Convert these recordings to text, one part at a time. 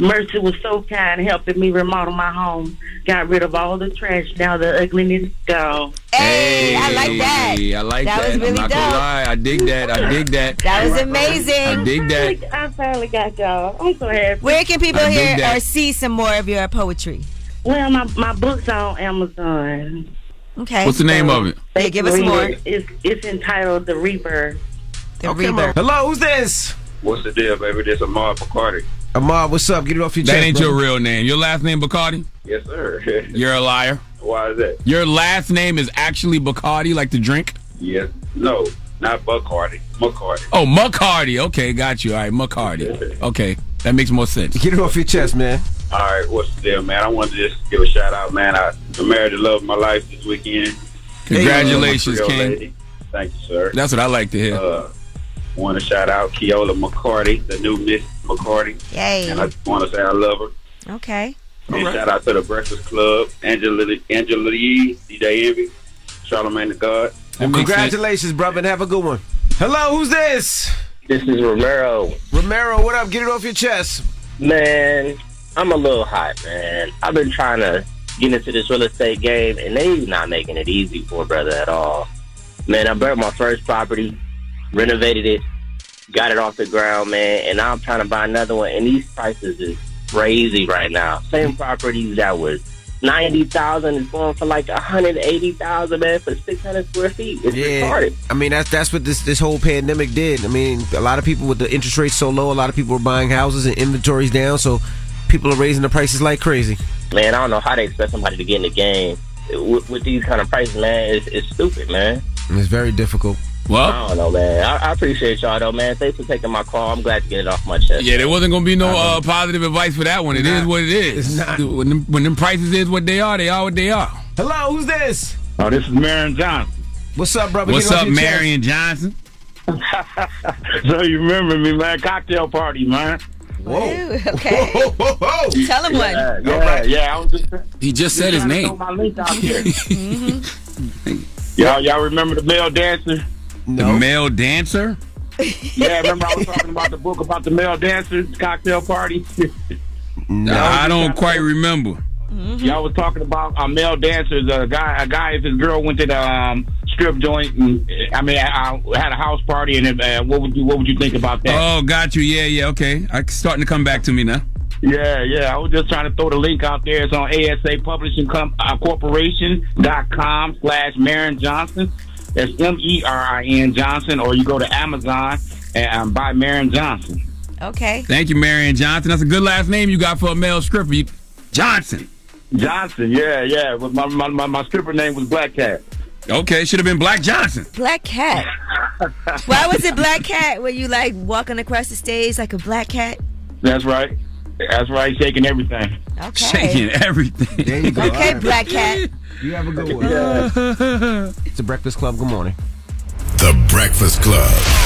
Mercy was so kind, helping me remodel my home. Got rid of all the trash. Now the ugliness is gone. Hey, I like that. I like that. Was really I'm not dope. gonna lie. I dig that. That was amazing. I dig that. I finally got y'all. I'm so happy. Where can people hear or see some more of your poetry? Well, my book's on Amazon. Okay. What's the name of it? Hey, give us more. It's entitled The Rebirth. The Rebirth. Hello, who's this? What's the deal, baby? This is Ahmad Bacardi. Ahmad, what's up? Get it off your chest. That ain't brother. your real name. Your last name Bacardi? Yes, sir. You're a liar. Why is that? Your last name is actually Bacardi, like the drink? Yes. No, not Bacardi. McCarty. Oh, McCarty. Okay, got you. All right, McCarty. Okay, that makes more sense. Get it off your chest, man. All right, what's the deal, man? I wanted to just give a shout out, man. I married the love of my life this weekend. Congratulations, King. Lady. Thank you, sir. That's what I like to hear. Want to shout out Keola McCarty, the new Miss McCarty. Yay. And I just want to say I love her. Okay. And shout out to the Breakfast Club, Angela Lee, DJ Envy, Charlamagne the God. Well, congratulations, brother, and have a good one. Hello, who's this? This is Romero. Romero, what up? Get it off your chest. Man, I'm a little hot, man. I've been trying to get into this real estate game, and they not making it easy for a brother at all. Man, I bought my first property, renovated it, got it off the ground, man, and now I'm trying to buy another one, and these prices is crazy right now. Same properties that was $90,000 is going for like $180,000, man, for 600 square feet. It's retarded. I mean, that's what this whole pandemic did. I mean, a lot of people with the interest rates so low, a lot of people were buying houses and inventories down, so people are raising the prices like crazy. Man, I don't know how they expect somebody to get in the game with these kind of prices, man. It's stupid, man. It's very difficult. Well, I don't know, man. I appreciate y'all, though, man. Thanks for taking my call. I'm glad to get it off my chest. Yeah, there wasn't going to be no positive advice for that one. It is what it is. It's not. When them prices is what they are what they are. Hello, who's this? Oh, this is Marion Johnson. What's up, brother? What's up, Marion Johnson? So you remember me, man? Cocktail party, man. Whoa. Ooh, okay. Whoa. Tell him one. Yeah. I was just, He just said his name. my link out here. Y'all remember the male dancer? No. The male dancer? Yeah, remember I was talking about the book about the male dancer cocktail party? No, I don't quite remember. Y'all was talking about male dancers. A guy, if his girl went to the strip joint, and I had a house party, and what would you think about that? Oh, got you. Yeah, okay. It's starting to come back to me now. Yeah. I was just trying to throw the link out there. It's on ASA Publishing Corporation.com/Marion Johnson. That's MERIN Johnson, or you go to Amazon and buy Marion Johnson. Okay. Thank you, Marion Johnson. That's a good last name you got for a male stripper. Johnson, yeah. But my stripper name was Black Cat. Okay, should have been Black Johnson. Black Cat. Why was it Black Cat? Were you like walking across the stage like a black cat? That's right, shaking everything. Okay. Shaking everything. There you go. Okay, right. Black Cat. You have a good one. It's the Breakfast Club. Good morning. The Breakfast Club.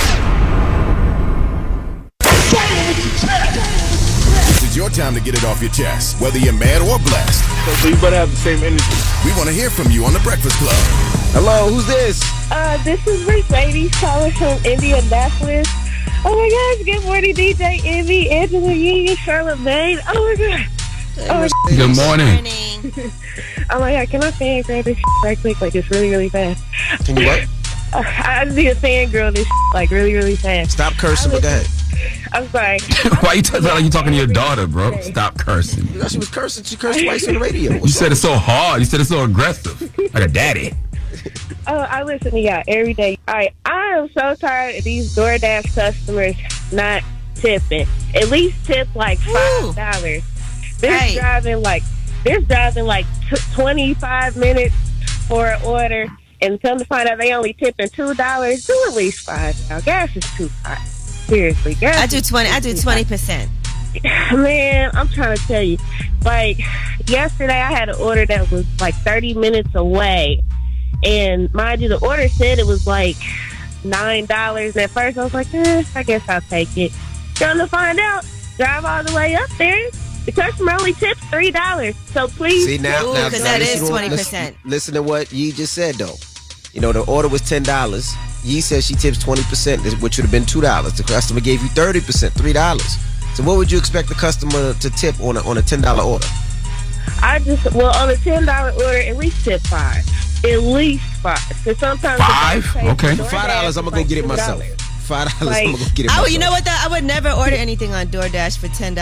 This is your time to get it off your chest, whether you're mad or blessed. So you better have the same energy. We want to hear from you on The Breakfast Club. Hello, who's this? This is Mercedes calling from Indianapolis. Oh my gosh, good morning, DJ Envy, Angela Yee, Charlamagne. Oh my god. Good morning. Oh my god, can I fangirl this right quick? Like, it's really, really fast. Can you what? I just need to fangirl this like really, really fast. Stop cursing, but go ahead. I'm sorry. Why you sound like you talking to your daughter, bro? Stop cursing. You know, she was cursing. She cursed twice on the radio. You said it so hard. You said it so aggressive. Like a daddy. Oh, I listen to y'all every day. All right, I am so tired of these DoorDash customers not tipping. At least tip like $5. They're driving like 25 minutes for an order, and come to find out they only tipping $2. Do at least $5 now. Gas is too high. Seriously, gas. I do 20%. Man, I'm trying to tell you. Like yesterday, I had an order that was like 30 minutes away. And mind you, the order said it was like $9. And at first I was like, I guess I'll take it. Come to find out, drive all the way up there. The customer only tips $3. So please. See, now because that is 20%. Listen to what Yee just said, though. You know, the order was $10. Yee says she tips 20%, which would have been $2. The customer gave you 30%, $3. So what would you expect the customer to tip on a $10 order? On a $10 order, at least tip $5. At least $5. Because sometimes $5? Okay. $5, I'm gonna go get it myself. $5, I'm gonna go get it myself. You know what? I would never order anything on DoorDash for $10.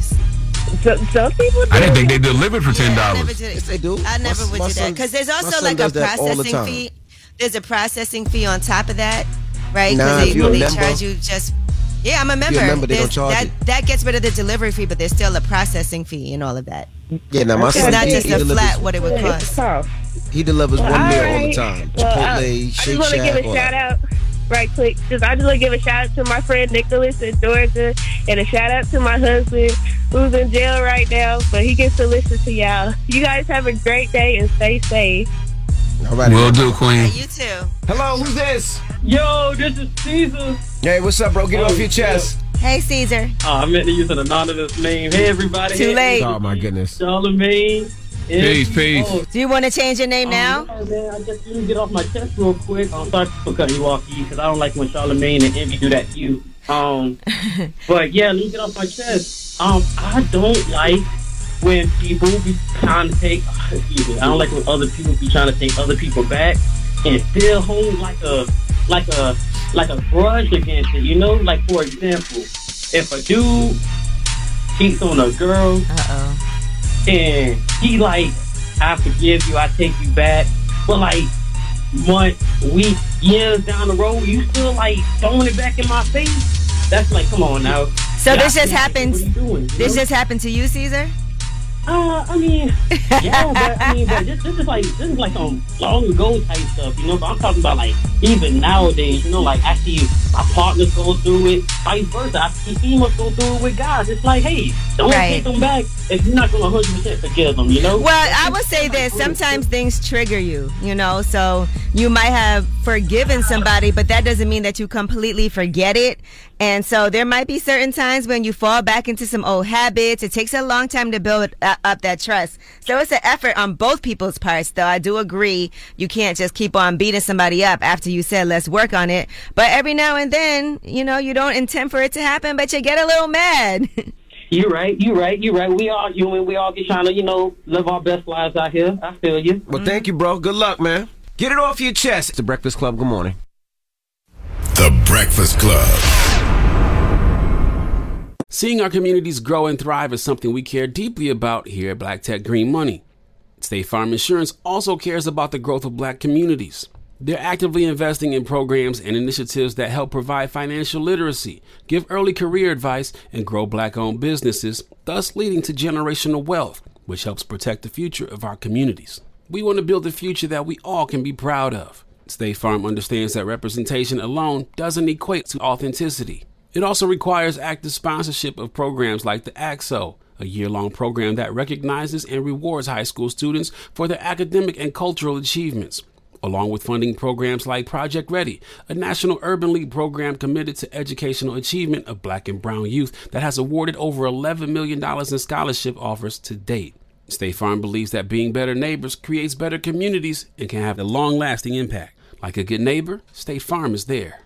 Some people do. I didn't think they delivered for $10. I never did it. Yes, they do. I never would do that because there's also like a processing fee. There's a processing fee on top of that, right? Because they charge you just. Yeah, I'm a member. If you're a member, they don't charge you. That gets rid of the delivery fee, but there's still a processing fee and all of that. Yeah, now my son, it's not just a flat what it would cost. He delivers one meal all the time. Chipotle, Shake Shack. I just want to give a shout out right quick. I just want to give a shout out to my friend Nicholas in Georgia, and a shout out to my husband who's in jail right now, but he gets to listen to y'all. You guys have a great day and stay safe. All right, will do, Queen. You too. Hello, who's this? Yo, this is Caesar. Hey, what's up, bro? Get it off your chest. Hey, Caesar. I meant to use an anonymous name. Hey, everybody. Too late. Oh, my goodness. Charlamagne. Peace. Do you want to change your name now? No, man, I just need to get off my chest real quick. I'm sorry for cutting you off, because I don't like when Charlamagne and Envy do that to you. But yeah, let me get off my chest. I don't like when people be trying to take. I don't like when other people be trying to take other people back and still hold like a grudge against it. You know, like for example, if a dude cheats on a girl, and he like, I forgive you, I take you back, but like months, weeks, years down the road, you still like throwing it back in my face. That's like, come on now. So this just happened. This just happened to you, Caesar? I mean, yeah, but this is like some long ago type stuff, you know. But I'm talking about like even nowadays, you know, like I see my partners go through it, vice versa. I see females go through it with guys. It's like, hey, don't take them back if you're not going to 100% forgive them, you know. Well, I would say this: sometimes things trigger you, you know. So you might have forgiven somebody, but that doesn't mean that you completely forget it. And so there might be certain times when you fall back into some old habits. It takes a long time to build up that trust. So it's an effort on both people's parts, though. I do agree you can't just keep on beating somebody up after you said, let's work on it. But every now and then, you know, you don't intend for it to happen, but you get a little mad. You're right. We all human. We all get trying to, you know, live our best lives out here. I feel you. Well, thank you, bro. Good luck, man. Get it off your chest. It's The Breakfast Club. Good morning. The Breakfast Club. Seeing our communities grow and thrive is something we care deeply about here at Black Tech Green Money. State Farm Insurance also cares about the growth of Black communities. They're actively investing in programs and initiatives that help provide financial literacy, give early career advice, and grow Black-owned businesses, thus leading to generational wealth, which helps protect the future of our communities. We want to build a future that we all can be proud of. State Farm understands that representation alone doesn't equate to authenticity. It also requires active sponsorship of programs like the AXO, a year-long program that recognizes and rewards high school students for their academic and cultural achievements, along with funding programs like Project Ready, a National Urban League program committed to educational achievement of Black and brown youth that has awarded over $11 million in scholarship offers to date. State Farm believes that being better neighbors creates better communities and can have a long-lasting impact. Like a good neighbor, State Farm is there.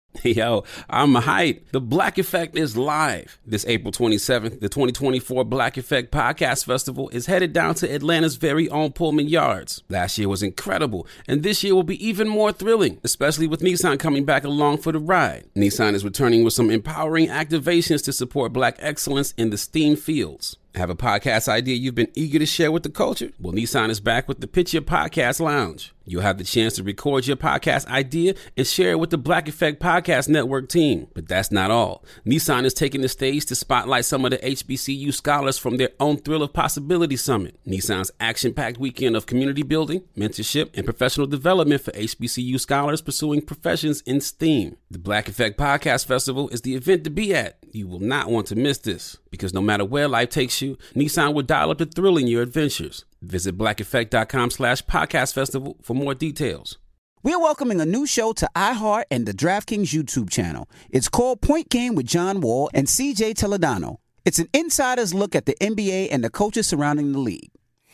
Yo, I'm hyped. The Black Effect is live. This April 27th, the 2024 Black Effect Podcast Festival is headed down to Atlanta's very own Pullman Yards. Last year was incredible, and this year will be even more thrilling, especially with Nissan coming back along for the ride. Nissan is returning with some empowering activations to support Black excellence in the STEAM fields. Have a podcast idea you've been eager to share with the culture? Well, Nissan is back with the Pitch Your Podcast Lounge. You'll have the chance to record your podcast idea and share it with the Black Effect Podcast Network team. But that's not all. Nissan is taking the stage to spotlight some of the HBCU scholars from their own Thrill of Possibility Summit, Nissan's action-packed weekend of community building, mentorship, and professional development for HBCU scholars pursuing professions in STEAM. The Black Effect Podcast Festival is the event to be at. You will not want to miss this, because no matter where life takes you, Nissan will dial up the thrill in your adventures. Visit blackeffect.com/podcast festival for more details. We're welcoming a new show to iHeart and the DraftKings YouTube channel. It's called Point Game with John Wall and CJ Toledano. It's an insider's look at the NBA and the coaches surrounding the league.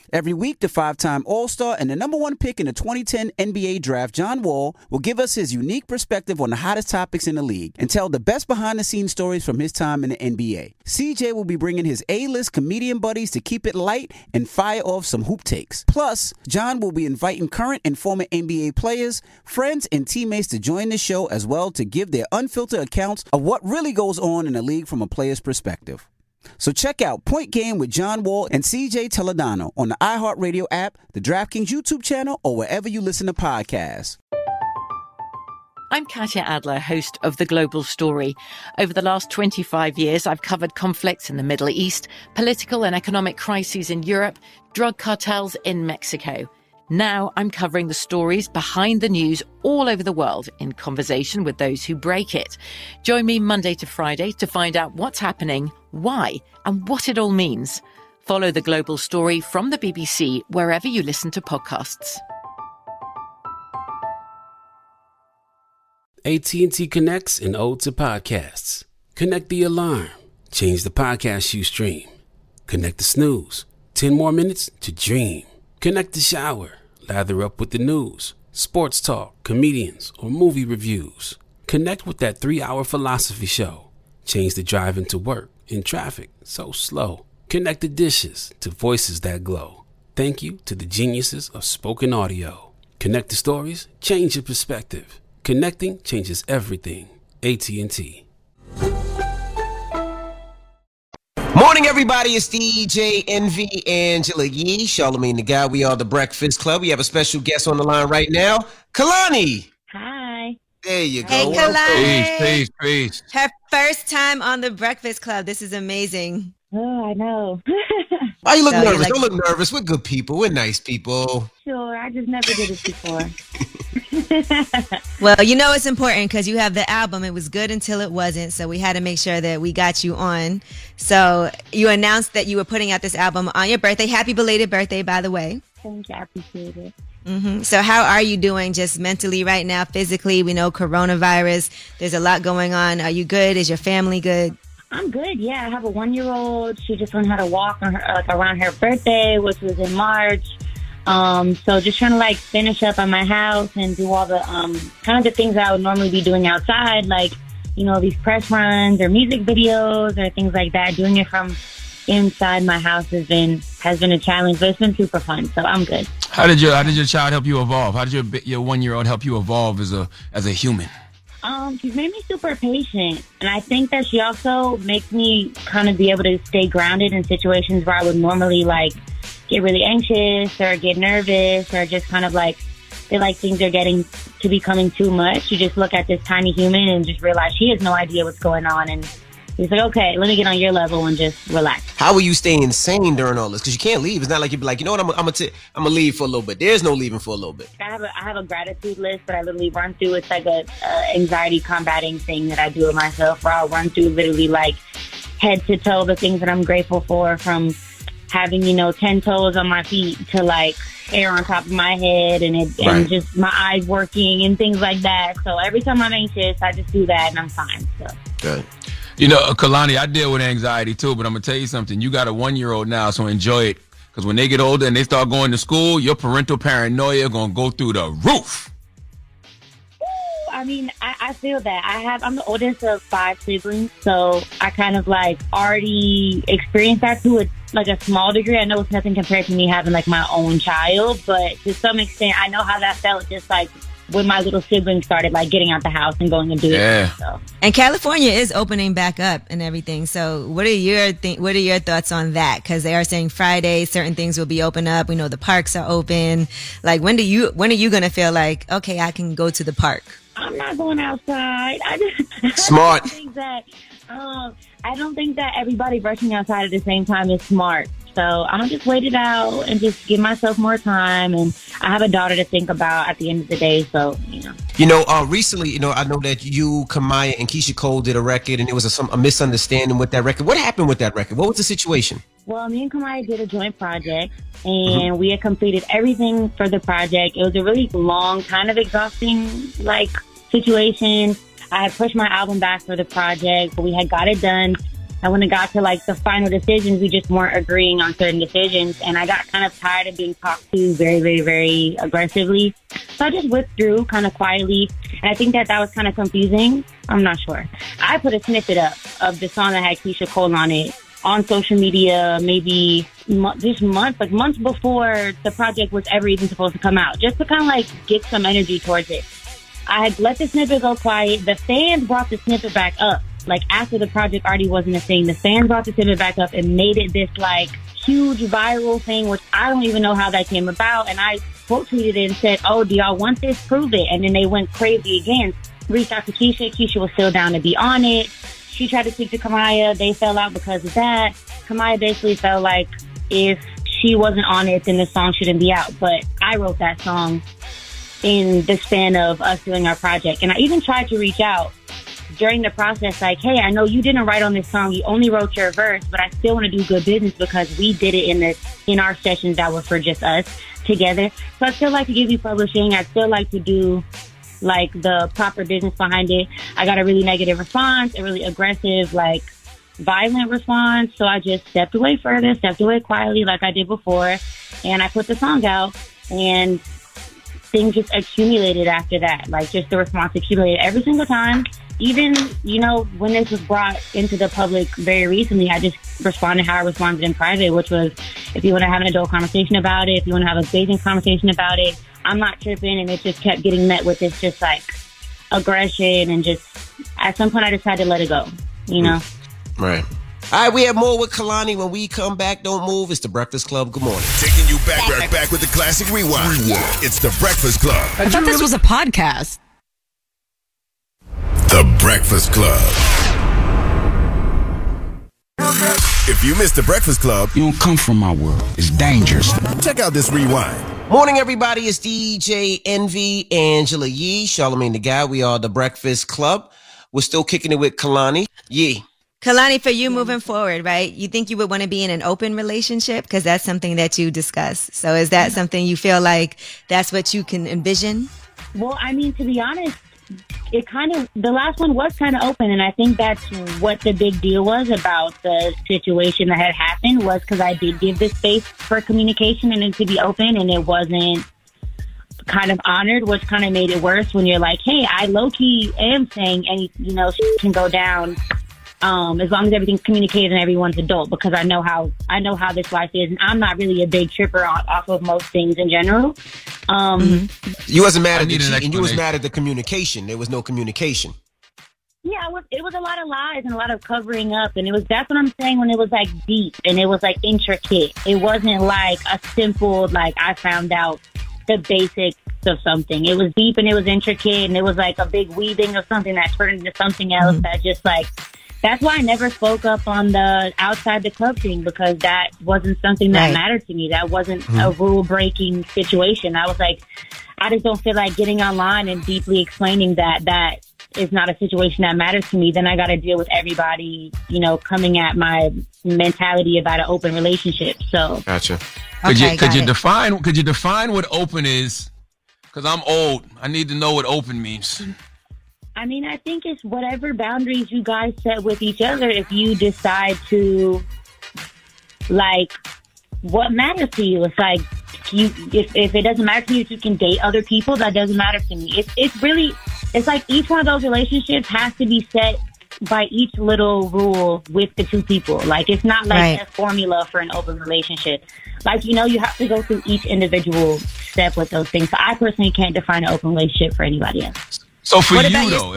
Every week, the 5-time All-Star and the #1 pick in the 2010 NBA Draft, John Wall, will give us his unique perspective on the hottest topics in the league and tell the best behind-the-scenes stories from his time in the NBA. CJ will be bringing his A-list comedian buddies to keep it light and fire off some hoop takes. Plus, John will be inviting current and former NBA players, friends, and teammates to join the show as well to give their unfiltered accounts of what really goes on in the league from a player's perspective. So check out Point Game with John Wall and CJ Toledano on the iHeartRadio app, the DraftKings YouTube channel, or wherever you listen to podcasts. I'm Katya Adler, host of The Global Story. Over the last 25 years, I've covered conflicts in the Middle East, political and economic crises in Europe, drug cartels in Mexico. Now I'm covering the stories behind the news all over the world in conversation with those who break it. Join me Monday to Friday to find out what's happening, why, and what it all means. Follow The Global Story from the BBC wherever you listen to podcasts. AT&T connects an ode to podcasts. Connect the alarm. Change the podcast you stream. Connect the snooze. 10 more minutes to dream. Connect the shower. Lather up with the news, sports talk, comedians, or movie reviews. Connect with that 3-hour philosophy show. Change the drive into work in traffic so slow. Connect the dishes to voices that glow. Thank you to the geniuses of spoken audio. Connect the stories, change your perspective. Connecting changes everything. AT&T. Morning, everybody. It's DJ Envy, Angela Yee, Charlamagne the Guy. We are the Breakfast Club. We have a special guest on the line right now, Kalani. Hi. There you go. Hey, Kalani. Peace. Her first time on the Breakfast Club. This is amazing. Oh, I know. Why you look nervous? Don't look nervous. We're good people. We're nice people. Sure, I just never did it before. Well, you know it's important because you have the album. It was good until it wasn't, so we had to make sure that we got you on. So you announced that you were putting out this album on your birthday. Happy belated birthday, by the way. Thank you. I appreciate it. Mm-hmm. So how are you doing just mentally right now, physically? We know coronavirus. There's a lot going on. Are you good? Is your family good? I'm good, yeah. I have a 1-year-old. She just learned how to walk on her, around her birthday, which was in March. So just trying to finish up on my house and do all the kind of the things I would normally be doing outside, these press runs or music videos or things like that. Doing it from inside my house has been a challenge, but it's been super fun. So I'm good. How did your child help you evolve? How did your 1-year-old help you evolve as a human? She's made me super patient, and I think that she also makes me kind of be able to stay grounded in situations where I would normally get really anxious or get nervous or just kind of feel like things are getting to becoming too much. You just look at this tiny human and just realize she has no idea what's going on, and he's like, okay, let me get on your level and just relax. How will you stay sane during all this? Because you can't leave. It's not like you'd be like, you know what, I'm gonna leave for a little bit. There's no leaving for a little bit. I have a gratitude list that I literally run through. It's like a anxiety combating thing that I do with myself, where I'll run through literally head to toe the things that I'm grateful for, from having 10 toes on my feet to hair on top of my head and just my eyes working and things like that. So every time I'm anxious, I just do that and I'm fine. So good. Kalani, I deal with anxiety too, but I'm going to tell you something. You got a 1-year-old now, so enjoy it. Because when they get older and they start going to school, your parental paranoia going to go through the roof. I mean, I feel that. I'm the oldest of 5 siblings, so I kind of already experienced that to a small degree. I know it's nothing compared to me having my own child, but to some extent, I know how that felt just when my little siblings started getting out the house and going and doing it. So. And California is opening back up and everything. So what are your thoughts on that? Because they are saying Friday certain things will be open up. We know the parks are open. When are you going to feel okay, I can go to the park? I'm not going outside. Smart. I don't think that everybody rushing outside at the same time is smart. So I'm going to just wait it out and just give myself more time. And I have a daughter to think about at the end of the day. So, recently, I know that you, Kamaya, and Keisha Cole did a record, and there was a misunderstanding with that record. What happened with that record? What was the situation? Well, me and Kamaya did a joint project, and we had completed everything for the project. It was a really long, kind of exhausting, situation. I had pushed my album back for the project, but we had got it done. And when it got to like the final decisions, we just weren't agreeing on certain decisions. And I got kind of tired of being talked to very, very, very aggressively. So I just withdrew kind of quietly. And I think that was kind of confusing. I'm not sure. I put a snippet up of the song that had Keisha Cole on it on social media, maybe months before the project was ever even supposed to come out, just to kind of like get some energy towards it. I had let the snippet go quiet. The fans brought the snippet back up. Like, after the project already wasn't a thing, the fans brought the snippet back up and made it this, like, huge viral thing, which I don't even know how that came about. And I quote tweeted it and said, "Oh, do y'all want this? Prove it." And then they went crazy again. Reached out to Keisha. Keisha was still down to be on it. She tried to speak to Kamaya. They fell out because of that. Kamaya basically felt like if she wasn't on it, then the song shouldn't be out. But I wrote that song in the span of us doing our project. And I even tried to reach out during the process, like, hey, I know you didn't write on this song. You only wrote your verse, but I still want to do good business because we did it in our sessions that were for just us together. So I still like to give you publishing. I still like to do like the proper business behind it. I got a really negative response, a really aggressive, like violent response. So I just stepped away further, stepped away quietly like I did before. And I put the song out, and things just accumulated after that. Like, just the response accumulated every single time. Even, you know, when this was brought into the public very recently, I just responded how I responded in private, which was, if you want to have an adult conversation about it, if you want to have a basic conversation about it, I'm not tripping. And it just kept getting met with this just like aggression, and just at some point I decided to let it go, you know? Right. All right, we have more with Kalani when we come back. Don't move. It's The Breakfast Club. Good morning. Taking you back with the classic rewind. It's The Breakfast Club. I thought this was a podcast. The Breakfast Club. If you missed The Breakfast Club, you don't come from my world. It's dangerous. Check out this rewind. Morning, everybody. It's DJ Envy, Angela Yee, Charlamagne the Guy. We are The Breakfast Club. We're still kicking it with Kalani. Yee. Kalani, for you moving forward, right? You think you would want to be in an open relationship? Because that's something that you discuss. So is that something you feel like that's what you can envision? Well, I mean, to be honest, the last one was kind of open, and I think that's what the big deal was about the situation that had happened, was because I did give the space for communication and it to be open, and it wasn't kind of honored, which kind of made it worse when you're like, hey, I low-key am saying, and you know, shit can go down as long as everything's communicated and everyone's adult, because I know how this life is, and I'm not really a big tripper off of most things in general. You wasn't mad at the cheating, you was mad at the communication. There was no communication. Yeah, it was a lot of lies and a lot of covering up, and that's what I'm saying, when it was like deep and it was like intricate. It wasn't like a simple, like, I found out the basics of something. It was deep and it was intricate, and it was like a big weaving of something that turned into something else that just like, that's why I never spoke up on the outside the club thing, because that wasn't something that mattered to me. That wasn't a rule-breaking situation. I was like, I just don't feel like getting online and deeply explaining that is not a situation that matters to me. Then I got to deal with everybody, you know, coming at my mentality about an open relationship. So, gotcha. Could you define what open is? Because I'm old. I need to know what open means. I mean, I think it's whatever boundaries you guys set with each other. If you decide to, like, what matters to you, it's like, if it doesn't matter to you, if you can date other people, that doesn't matter to me. It's like each one of those relationships has to be set by each little rule with the two people. Like, it's not like a formula for an open relationship. Like, you know, you have to go through each individual step with those things. So I personally can't define an open relationship for anybody else. So for you though,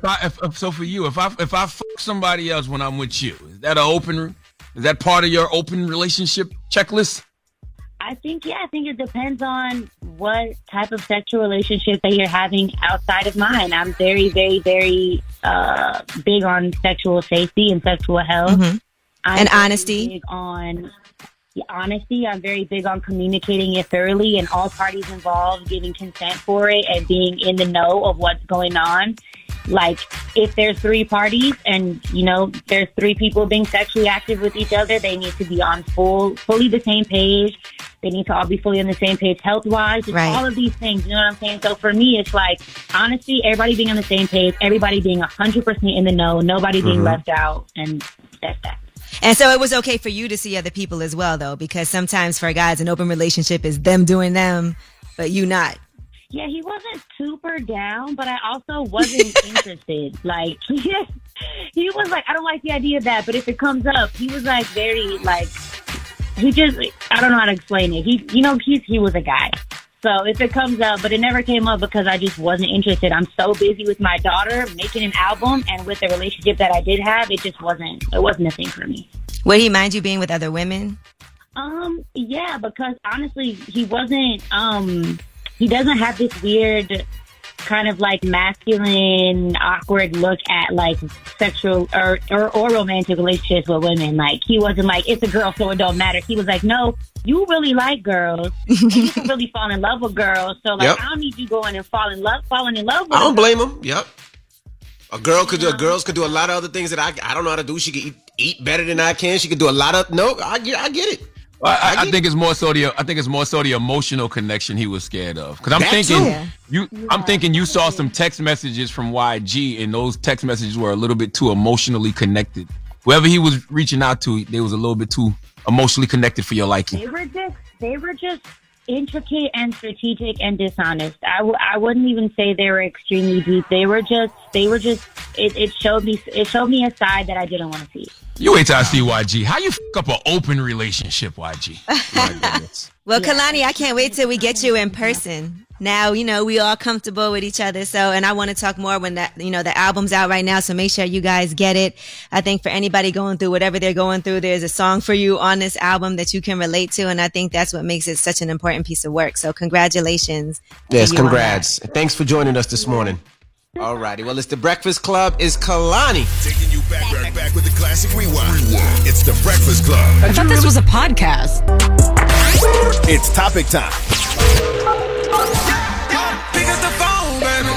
if I fuck somebody else when I'm with you, is that is that part of your open relationship checklist? I think it depends on what type of sexual relationship that you're having outside of mine. I'm very, very, very big on sexual safety and sexual health. And honesty. Big on honesty. I'm very big on communicating it thoroughly, and all parties involved giving consent for it and being in the know of what's going on. Like, if there's 3 parties and, you know, there's 3 people being sexually active with each other, they need to be on fully the same page. They need to all be fully on the same page health-wise. All of these things, you know what I'm saying? So for me, it's like, honesty, everybody being on the same page, everybody being 100% in the know, nobody being left out. And that's that. And so it was okay for you to see other people as well, though, because sometimes for guys, an open relationship is them doing them, but you not. Yeah, he wasn't super down, but I also wasn't interested. Like, he was like, I don't like the idea of that, but if it comes up, he was like very, like, he just, I don't know how to explain it. He was a guy. So if it comes up, but it never came up because I just wasn't interested. I'm so busy with my daughter making an album, and with the relationship that I did have, it wasn't a thing for me. Would he mind you being with other women? Yeah, because honestly, he wasn't, he doesn't have this weird kind of like masculine, awkward look at like sexual or romantic relationships with women. Like, he wasn't like, it's a girl, so it don't matter. He was like, no, you really like girls, and you can really fall in love with girls. So like, I don't need you going and falling in love with I don't blame him. Yep. Girls could do a lot of other things that I don't know how to do. She could eat better than I can. She could do a lot of I get it. I think it's more so the emotional connection he was scared of. Because I'm thinking you saw some text messages from YG, and those text messages were a little bit too emotionally connected. Whoever he was reaching out to, they was a little bit too emotionally connected for your liking. They were just intricate and strategic and dishonest. I wouldn't even say they were extremely deep. They were just it showed me a side that I didn't want to see. You wait till I see YG. How you up an open relationship, YG? Well, Kalani, I can't wait till we get you in person. Now, we all comfortable with each other. So, and I want to talk more when the album's out right now. So make sure you guys get it. I think for anybody going through whatever they're going through, there's a song for you on this album that you can relate to. And I think that's what makes it such an important piece of work. So congratulations. Yes, congrats. Thanks for joining us this morning. All righty. Well, it's The Breakfast Club. Is Kalani. Taking you back with the classic rewind. It's The Breakfast Club. I thought this was a podcast. It's topic time. Pick up the phone, baby.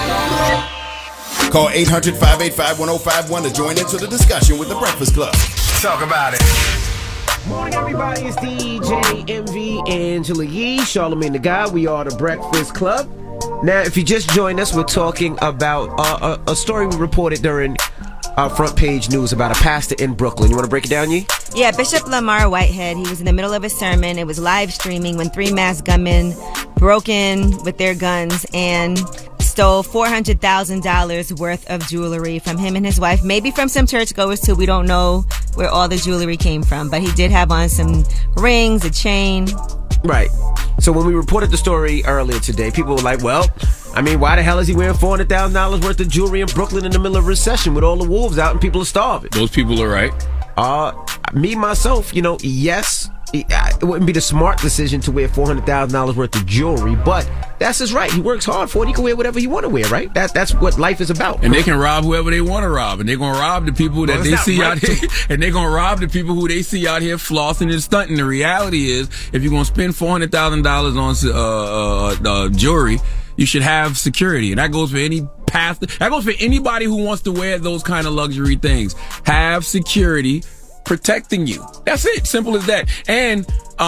Call 800-585-1051 to join into the discussion with The Breakfast Club. Talk about it. Morning, everybody. It's DJ MV, Angela Yee, Charlamagne the God. We are The Breakfast Club. Now, if you just joined us, we're talking about a story we reported during our front page news about a pastor in Brooklyn. You want to break it down, Yee? Yeah, Bishop Lamar Whitehead, he was in the middle of a sermon. It was live streaming when 3 masked gunmen broke in with their guns and stole $400,000 worth of jewelry from him and his wife. Maybe from some churchgoers, too. We don't know where all the jewelry came from. But he did have on some rings, a chain. Right. So when we reported the story earlier today, people were like, well, I mean, why the hell is he wearing $400,000 worth of jewelry in Brooklyn in the middle of a recession with all the wolves out and people are starving? Those people are right. Me, myself, yes, it wouldn't be the smart decision to wear $400,000 worth of jewelry, but that's his right. He works hard for it. He can wear whatever he want to wear, right? That's what life is about. And they can rob whoever they want to rob, and they're going to rob the people that they see out here, and they're going to rob the people who they see out here flossing and stunting. The reality is, if you're going to spend $400,000 on jewelry, you should have security. And that goes for any pastor. That goes for anybody who wants to wear those kind of luxury things. Have security protecting you. That's it. Simple as that. And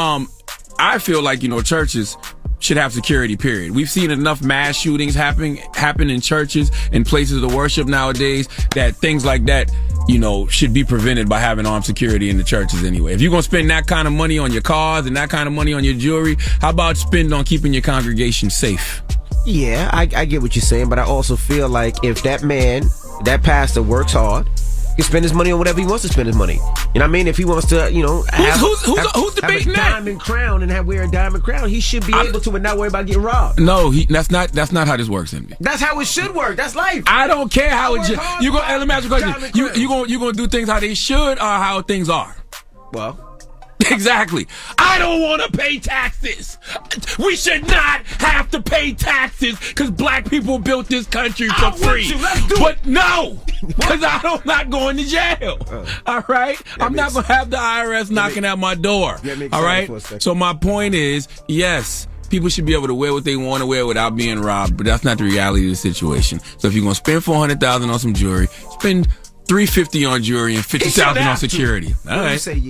I feel like, churches should have security, period. We've seen enough mass shootings happen in churches and places of worship nowadays that things like that, should be prevented by having armed security in the churches anyway. If you're going to spend that kind of money on your cars and that kind of money on your jewelry, how about spend on keeping your congregation safe? Yeah, I get what you're saying, but I also feel like if that pastor works hard, he can spend his money on whatever he wants to spend his money. You know what I mean? If he wants to, who's debating that? Diamond crown and wear a diamond crown, he should be able to and not worry about getting robbed. No, that's not how this works, Envy. That's how it should work. That's life. I don't care how it should. Let me ask you a question. You gonna do things how they should or how things are? Well. Exactly. I don't want to pay taxes. We should not have to pay taxes because black people built this country for free. But no, because I'm not going to jail. All right? I'm not going to have the IRS knocking at my door. All right? So my point is, yes, people should be able to wear what they want to wear without being robbed, but that's not the reality of the situation. So if you're going to spend $400,000 on some jewelry, spend $350 on jewelry and $50,000 on security. All right.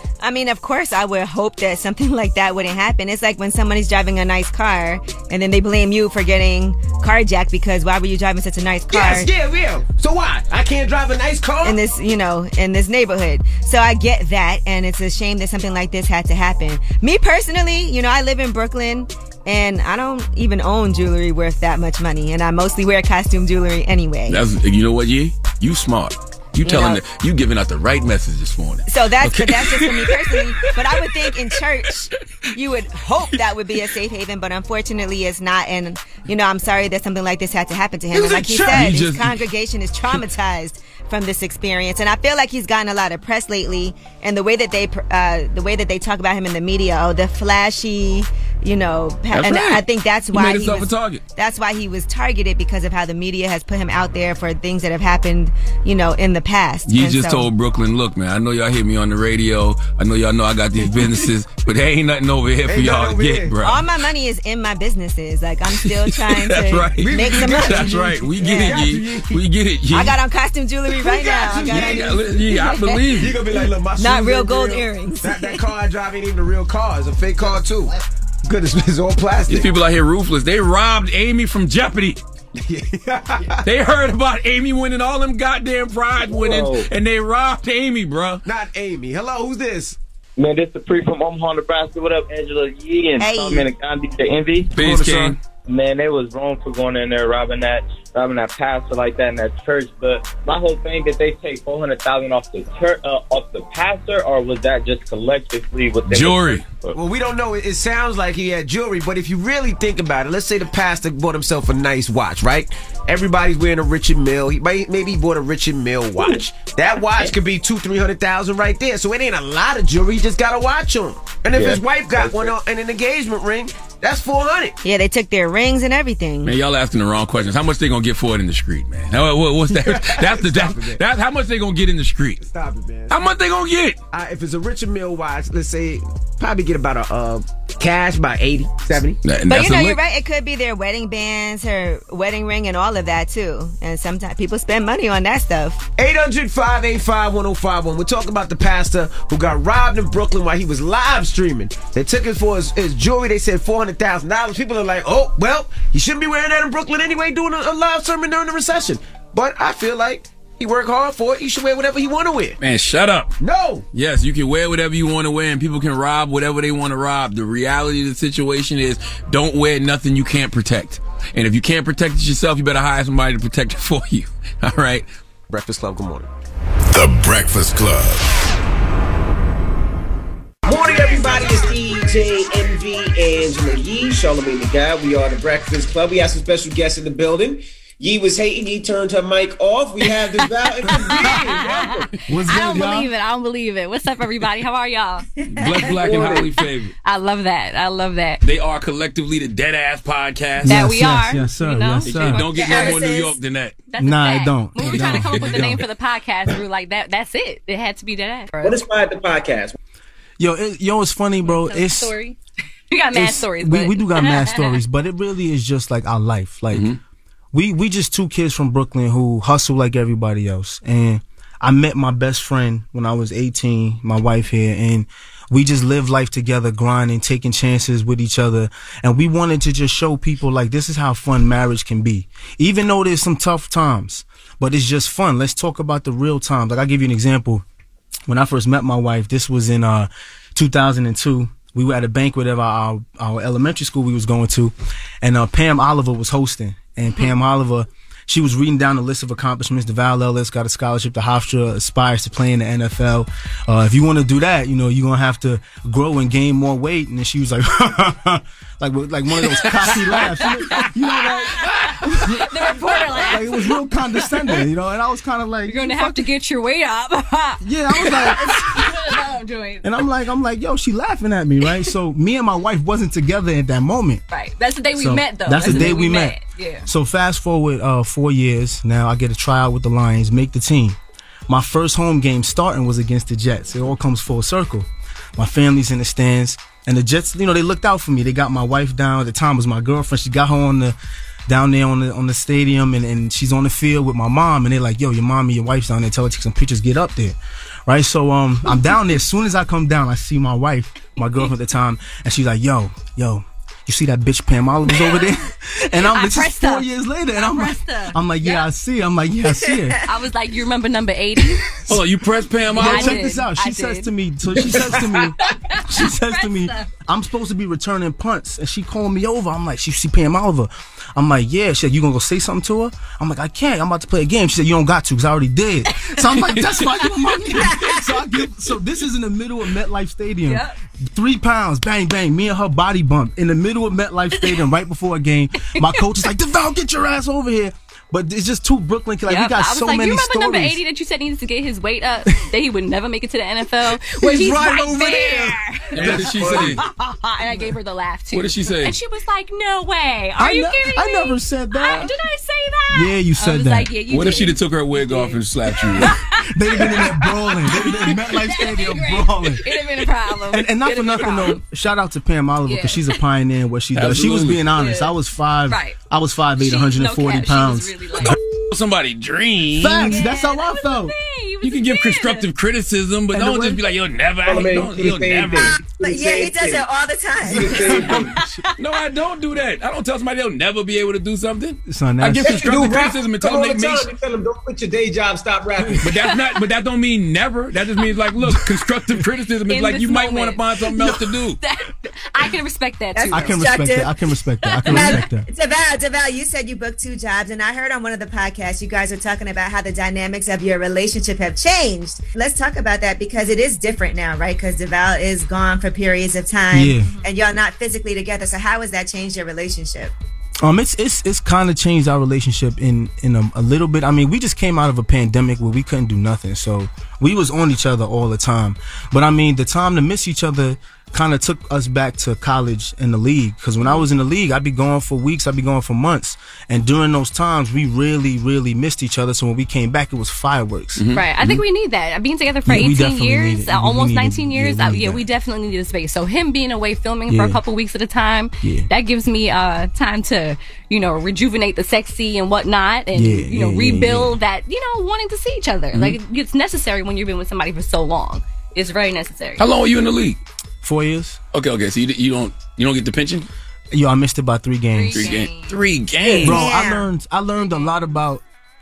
I mean, of course, I would hope that something like that wouldn't happen. It's like when somebody's driving a nice car and then they blame you for getting carjacked because why were you driving such a nice car? Yes, yeah. So why? I can't drive a nice car? In this, in this neighborhood. So I get that, and it's a shame that something like this had to happen. Me personally, I live in Brooklyn, and I don't even own jewelry worth that much money, and I mostly wear costume jewelry anyway. You know what, Yee? You smart. You giving out the right message this morning. So that's just for me personally. But I would think in church, you would hope that would be a safe haven, but unfortunately it's not. And, I'm sorry that something like this had to happen to him. And like he said, his congregation is traumatized from this experience. And I feel like he's gotten a lot of press lately. And the way that they talk about him in the media, the flashy, and right. I think that's why he made himself a target. That's why he was targeted, because of how the media has put him out there for things that have happened, in the past. You just told Brooklyn, look, man, I know y'all hear me on the radio. I know y'all know I got these businesses, but there ain't nothing over here for y'all to get, bro. All my money is in my businesses. Like, I'm still trying to make some money. That's right. We get it, Yee. We get it, Yee. I got on costume jewelry right now. I believe you. You gonna be like, look, my shoes not real gold earrings. That car I drive ain't even a real car. It's a fake car, too. Goodness, it's all plastic. These people out here ruthless. They robbed Amy from Jeopardy. They heard about Amy winning all them goddamn prize winnings, and they robbed Amy, bro. Not Amy. Hello, who's this? Man, this is the Pre from Omaha, Nebraska. What up, Angela Yee and Solomon and Gandhi, the Envy? Peace, King. Man, they was wrong for going in there robbing that pastor like that in that church. But my whole thing, did they take $400,000 off the church, off the pastor, or was that just collectively with jewelry? Well, we don't know. It sounds like he had jewelry, but if you really think about it, let's say the pastor bought himself a nice watch, right? Everybody's wearing a Richard Mille. Maybe he bought a Richard Mille watch. That watch could be $200,000-$300,000 right there. So it ain't a lot of jewelry. He just got a watch on. And if his wife got one and an engagement ring, that's $400. Yeah, they took their rings and everything. Man, y'all asking the wrong questions. How much they gonna get for it in the street, man? What's that? That's how much they gonna get in the street. Stop it, man. How much they gonna get? If it's a Richard Mille watch, let's say probably get about a cash by 80, 70. But you're right. It could be their wedding bands, her wedding ring, and all of that too. And sometimes people spend money on that stuff. 800-585-1051. We're talking about the pastor who got robbed in Brooklyn while he was live streaming. They took it for his jewelry. They said $400,000. People are like, oh, well, you shouldn't be wearing that in Brooklyn anyway, doing a live sermon during the recession. But I feel like he worked hard for it. He should wear whatever he want to wear. Man, shut up. No. Yes, you can wear whatever you want to wear, and people can rob whatever they want to rob. The reality of the situation is, don't wear nothing you can't protect. And if you can't protect it yourself, you better hire somebody to protect it for you. All right? Breakfast Club, good morning. The Breakfast Club. Morning, everybody. It's DJ Envy, Angela Yee, Charlamagne the Guy. We are the Breakfast Club. We have some special guests in the building. Yee was hating. Yee turned her mic off. We have the Val and What's good, I don't believe it. What's up, everybody? How are y'all? Blessed, black, and highly favored. I love that. They are collectively the Dead Ass Podcast. We are. Yes, sir. Yes, sir. It don't get no more New York than that. Nah, it don't. When we were trying to come up with the name for the podcast, we were like, that's it. It had to be Dead Ass. What inspired the podcast? It's funny, bro. It's story. We got mad stories. We do got mad stories, but it really is just like our life. Like we just two kids from Brooklyn who hustle like everybody else. And I met my best friend when I was 18, my wife here, and we just lived life together, grinding, taking chances with each other. And we wanted to just show people like this is how fun marriage can be. Even though there's some tough times, but it's just fun. Let's talk about the real times. Like I'll give you an example. When I first met my wife, this was in 2002. We were at a banquet of our elementary school we was going to, and Pam Oliver was hosting. And Pam Oliver, she was reading down the list of accomplishments. DeVal Ellis got a scholarship to Hofstra, aspires to play in the NFL. If you want to do that, you're going to have to grow and gain more weight. And then she was like, like one of those cocky laughs. You know that? The reporter laughed. Like, it was real condescending, and I was kind of like, you're going to have to get your weight up. Yeah, I was like, and I'm like, yo, she laughing at me, right? So me and my wife wasn't together at that moment. Right. That's the day we met, though. That's the day we met. Yeah. So fast forward 4 years. Now I get a tryout with the Lions, make the team. My first home game starting was against the Jets. It all comes full circle. My family's in the stands, and the Jets, they looked out for me. They got my wife down. At the time, it was my girlfriend. She got her down there on the stadium, and she's on the field with my mom, and they're like, yo, your mom and your wife's down there. Tell her to take some pictures, get up there. right? So I'm down there. As soon as I come down, I see my wife, my girlfriend at the time, and she's like, yo, you see that bitch Pam Oliver's over there? And this is 4 years later, and I'm like, yeah, I see her. I see her. I was like, you remember number 80? Oh, you pressed Pam Oliver? Yeah, check this out. She says to me, I'm supposed to be returning punts, and she called me over. I'm like, she Pam Oliver. I'm like, yeah. She said, you gonna go say something to her? I'm like, I can't. I'm about to play a game. She said, you don't got to, because I already did. So I'm like, that's why I give her money. So this is in the middle of MetLife Stadium. Yep. 3 pounds, bang, bang, me and her body bump in the middle of MetLife Stadium right before a game. My coach is like, DeVal, get your ass over here. But it's just too Brooklyn. Like, we got so many stories. You remember number 80 that you said needed to get his weight up, that he would never make it to the NFL? Well, he's right over there. And what did she say? And I gave her the laugh, too. What did she say? And she was like, no way. Are you kidding me? I never said that. Did I say that? Yeah, you said that. Like, yeah, you what if she'd have took her wig off and slapped you? They'd have been in there brawling. They'd have been in MetLife Stadium brawling. It'd have been a problem. And not for nothing, though, shout out to Pam Oliver, because she's a pioneer in what she does. She was being honest. I was 5'8", 140 pounds. Somebody dream. Facts. That's how I felt. You can give constructive criticism, but don't just be like, you'll never. You'll never. But yeah, he does it all the time. No, I don't do that. I don't tell somebody they'll never be able to do something. Son, I give constructive criticism and tell them tell them don't quit your day job, stop rapping. But that don't mean never. That just means like, look, constructive criticism is like you might want to find something else to do. I can respect that too. I can respect that. DeVal, you said you booked 2 jobs, and I heard on one of the podcasts you guys were talking about how the dynamics of your relationship have changed. Let's talk about that, because it is different now, right? Because DeVal is gone for periods of time, and y'all not physically together. So how has that changed your relationship? It's kind of changed our relationship in a little bit. I mean, we just came out of a pandemic where we couldn't do nothing, so we was on each other all the time. But I mean, the time to miss each other kind of took us back to college and the league, because when I was in the league, I'd be gone for weeks, I'd be gone for months, and during those times we really missed each other. So when we came back, it was fireworks. Right. I think we need that. Being together for 18 years, almost 19 years, we definitely need a space. So him being away filming for a couple weeks at a time, that gives me time to rejuvenate the sexy and whatnot, and rebuild that wanting to see each other. Like, it's necessary when you've been with somebody for so long. It's very necessary. How long were you in the league? 4 years. Okay. So you don't get the pension? Yo, I missed it by 3 games. 3 games. Bro, I learned a lot about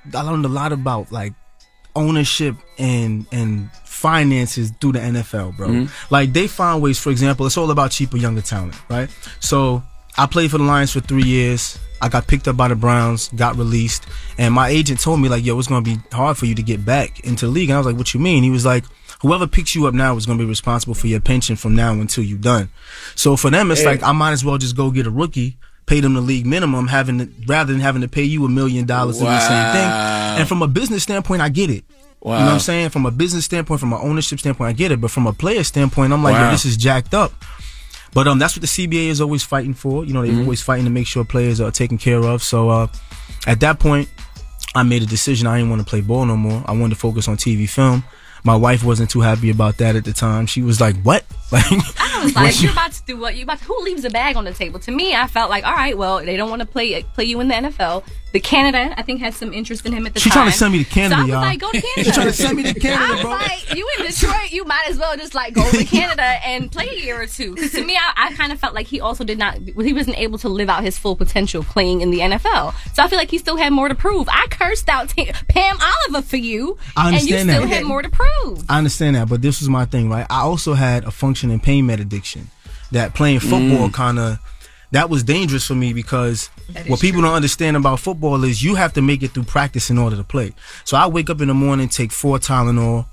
like ownership and finances through the NFL, bro. Like, they find ways. For example, it's all about cheaper, younger talent, right? So I played for the Lions for 3 years. I got picked up by the Browns, got released, and my agent told me, like, yo, it's gonna be hard for you to get back into the league. And I was like, what you mean? He was like, whoever picks you up now is going to be responsible for your pension from now until you're done. So for them, it's like, I might as well just go get a rookie, pay them the league minimum, rather than having to pay you $1 million to do the same thing. And from a business standpoint, I get it. Wow. You know what I'm saying? From a business standpoint, from an ownership standpoint, I get it. But from a player standpoint, I'm like, yo, this is jacked up. But that's what the CBA is always fighting for. They're always fighting to make sure players are taken care of. So at that point, I made a decision. I didn't want to play ball no more. I wanted to focus on TV film. My wife wasn't too happy about that at the time. She was like, what? I was like, you're about to do what? Who leaves a bag on the table? To me, I felt like, all right, well, they don't want to play you in the NFL. The Canada, I think, had some interest in him at the time. She's trying to send me to Canada, so I was y'all. Like, go to Canada. She's trying to send me to Canada, bro. I was like, you in Detroit, you might as well just go to Canada and play a year or two. Because to me, I kind of felt like he also he wasn't able to live out his full potential playing in the NFL. So I feel like he still had more to prove. I cursed out Pam Oliver for you, and you still had more to prove. I understand that, but this was my thing, right? I also had a functioning pain med addiction. That playing football that was dangerous for me, because what people don't understand about football is you have to make it through practice in order to play. So I wake up in the morning, take 4 Tylenol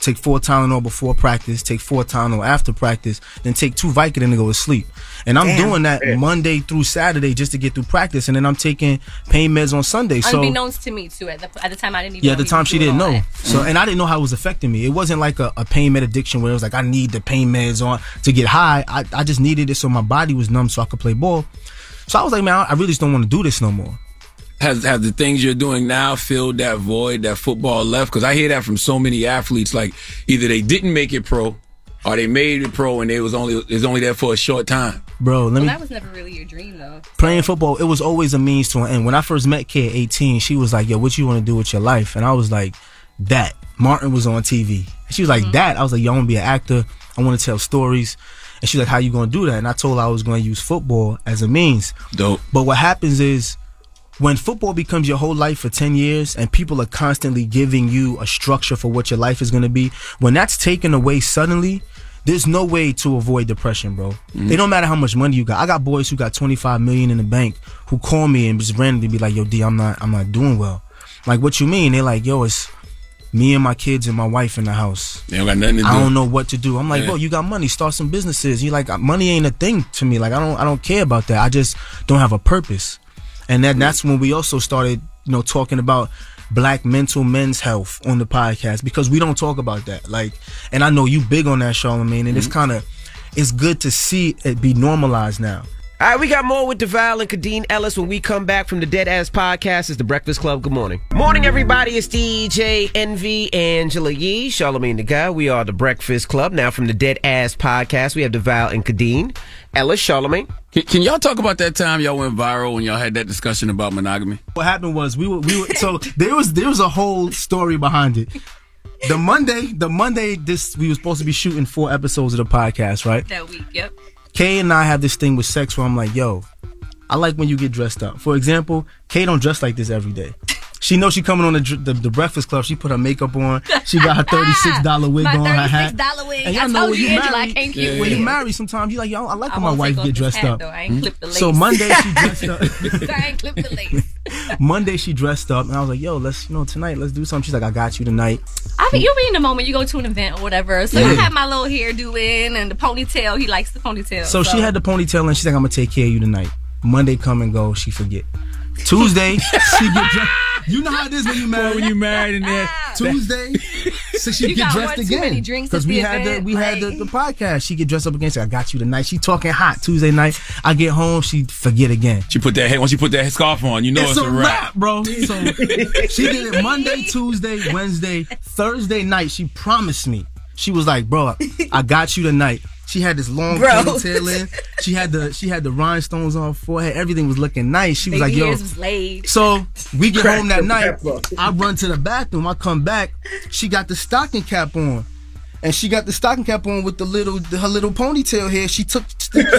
before practice, take 4 Tylenol after practice, then take 2 Vicodin to go to sleep. And I'm doing that Monday through Saturday just to get through practice, and then I'm taking pain meds on Sunday. Unbeknownst to me too. At the time, I didn't even. Yeah, at the time she didn't know. So, and I didn't know how it was affecting me. It wasn't like a pain med addiction where it was like I need the pain meds on to get high. I just needed it so my body was numb so I could play ball. So I was like, man, I really just don't want to do this no more. Have the things you're doing now filled that void that football left? Because I hear that from so many athletes. Like, either they didn't make it pro, or they made it pro and it was only there for a short time. Bro, that was never really your dream, though. Playing football, it was always a means to an end. When I first met Kay at 18, she was like, yo, what you want to do with your life? And I was like, that. Martin was on TV. And she was like, Dad, I was like, yo, I want to be an actor. I want to tell stories. And she's like, how you going to do that? And I told her I was going to use football as a means. Dope. But what happens is, when football becomes your whole life for 10 years and people are constantly giving you a structure for what your life is going to be, when that's taken away suddenly, there's no way to avoid depression, bro. It don't matter how much money you got. I got boys who got $25 million in the bank who call me and just randomly be like, yo, D, I'm not doing well. Like, what you mean? They're like, yo, it's me and my kids and my wife in the house. They don't got nothing to do. I don't know what to do. I'm like, bro, you got money. Start some businesses. You like, money ain't a thing to me. Like, I don't care about that. I just don't have a purpose. And that's when we also started, talking about black men's health on the podcast, because we don't talk about that. Like, and I know you big on that, Charlamagne, and it's good to see it be normalized now. All right, we got more with DeVal and Kadeen Ellis when we come back from the Dead Ass Podcast. It's The Breakfast Club. Good morning. Morning, everybody. It's DJ Envy, Angela Yee, Charlamagne the Guy. We are The Breakfast Club. Now from the Dead Ass Podcast, we have DeVal and Kadeen Ellis. Charlamagne. Can y'all talk about that time y'all went viral when y'all had that discussion about monogamy? What happened was we were so there was a whole story behind it. The Monday we were supposed to be shooting 4 episodes of the podcast, right? That week, yep. Kay and I have this thing with sex where I'm like, yo, I like when you get dressed up. For example, Kay don't dress like this every day. She knows she coming on the Breakfast Club. She put her makeup on. She got her $36 wig on, her hat. $36 wig. And y'all know when you marry, when you marry, sometimes you like, yo, I like when my wife get dressed up. I ain't clipped the lace. So Monday she dressed up. I ain't clipped the lace. Monday she dressed up, and I was like, yo, let's tonight let's do something. She's like, I got you tonight. I mean, you'll be in the moment. You go to an event or whatever. So I had my little hairdo in and the ponytail. He likes the ponytail. So she had the ponytail, and she's like, I'm gonna take care of you tonight. Monday come and go, she forget. Tuesday, she get dressed. You know how it is when you married. When you married and then Tuesday, so she get dressed again. Because we had the podcast. She get dressed up again. She, I got you tonight. She talking hot. Tuesday night, I get home. She forget again. Once you put that scarf on, you know it's a wrap, bro. So she did it Monday, Tuesday, Wednesday, Thursday night. She promised me. She was like, bro, I got you tonight. She had this long ponytail in. She had the rhinestones on her forehead. Everything was looking nice. She was like, yo. Was laid. So we get home that night. I run to the bathroom. I come back. She got the stocking cap on. And she got the stocking cap on with her little ponytail hair. She took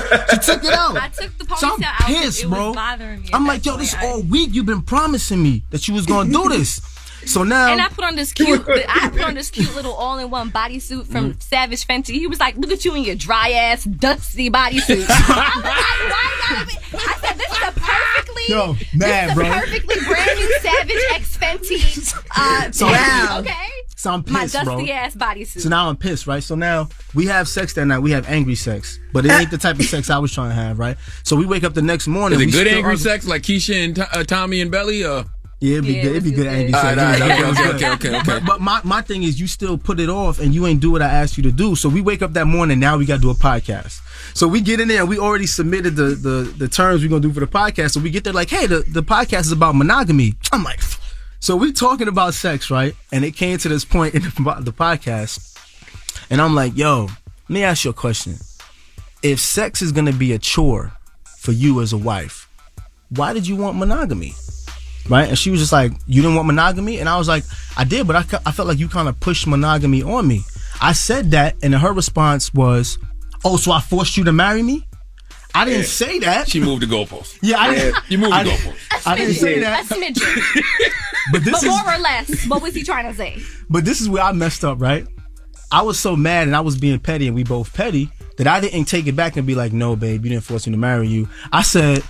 it out. I took the ponytail so I'm out. pissed, It bro. was bothering me. I'm like, yo, this all week you've been promising me that you was gonna do this. So now, and I put on this cute little all-in-one bodysuit from Savage Fenty. He was like, "Look at you in your dry ass, dusty bodysuit." I said, "This is a perfectly brand new Savage X Fenty." Okay. So I'm pissed, my bro. dusty ass bodysuit. So now I'm pissed, right? So now we have sex that night. We have angry sex, but it ain't the type of sex I was trying to have, right? So we wake up the next morning. Is it good angry sex like Keisha and Tommy and Belly? Yeah, it'd be good angry sex. Okay. But my thing is, you still put it off and you ain't do what I asked you to do. So we wake up that morning, now we got to do a podcast. So we get in there and we already submitted the terms we're going to do for the podcast. So we get there like, hey, the podcast is about monogamy. I'm like, so we talking about sex, right? And it came to this point in the podcast. And I'm like, yo, let me ask you a question. If sex is going to be a chore for you as a wife, why did you want monogamy? Right? And she was just like, you didn't want monogamy? And I was like, I did, but I felt like you kind of pushed monogamy on me. I said that, and her response was, oh, so I forced you to marry me? I didn't say that. She moved the goalpost. Yeah, I didn't. You moved the goalpost. I didn't say that. A smidgen. but more or less, what was he trying to say? But this is where I messed up, right? I was so mad and I was being petty, and we both petty, that I didn't take it back and be like, no, babe, you didn't force me to marry you. I said,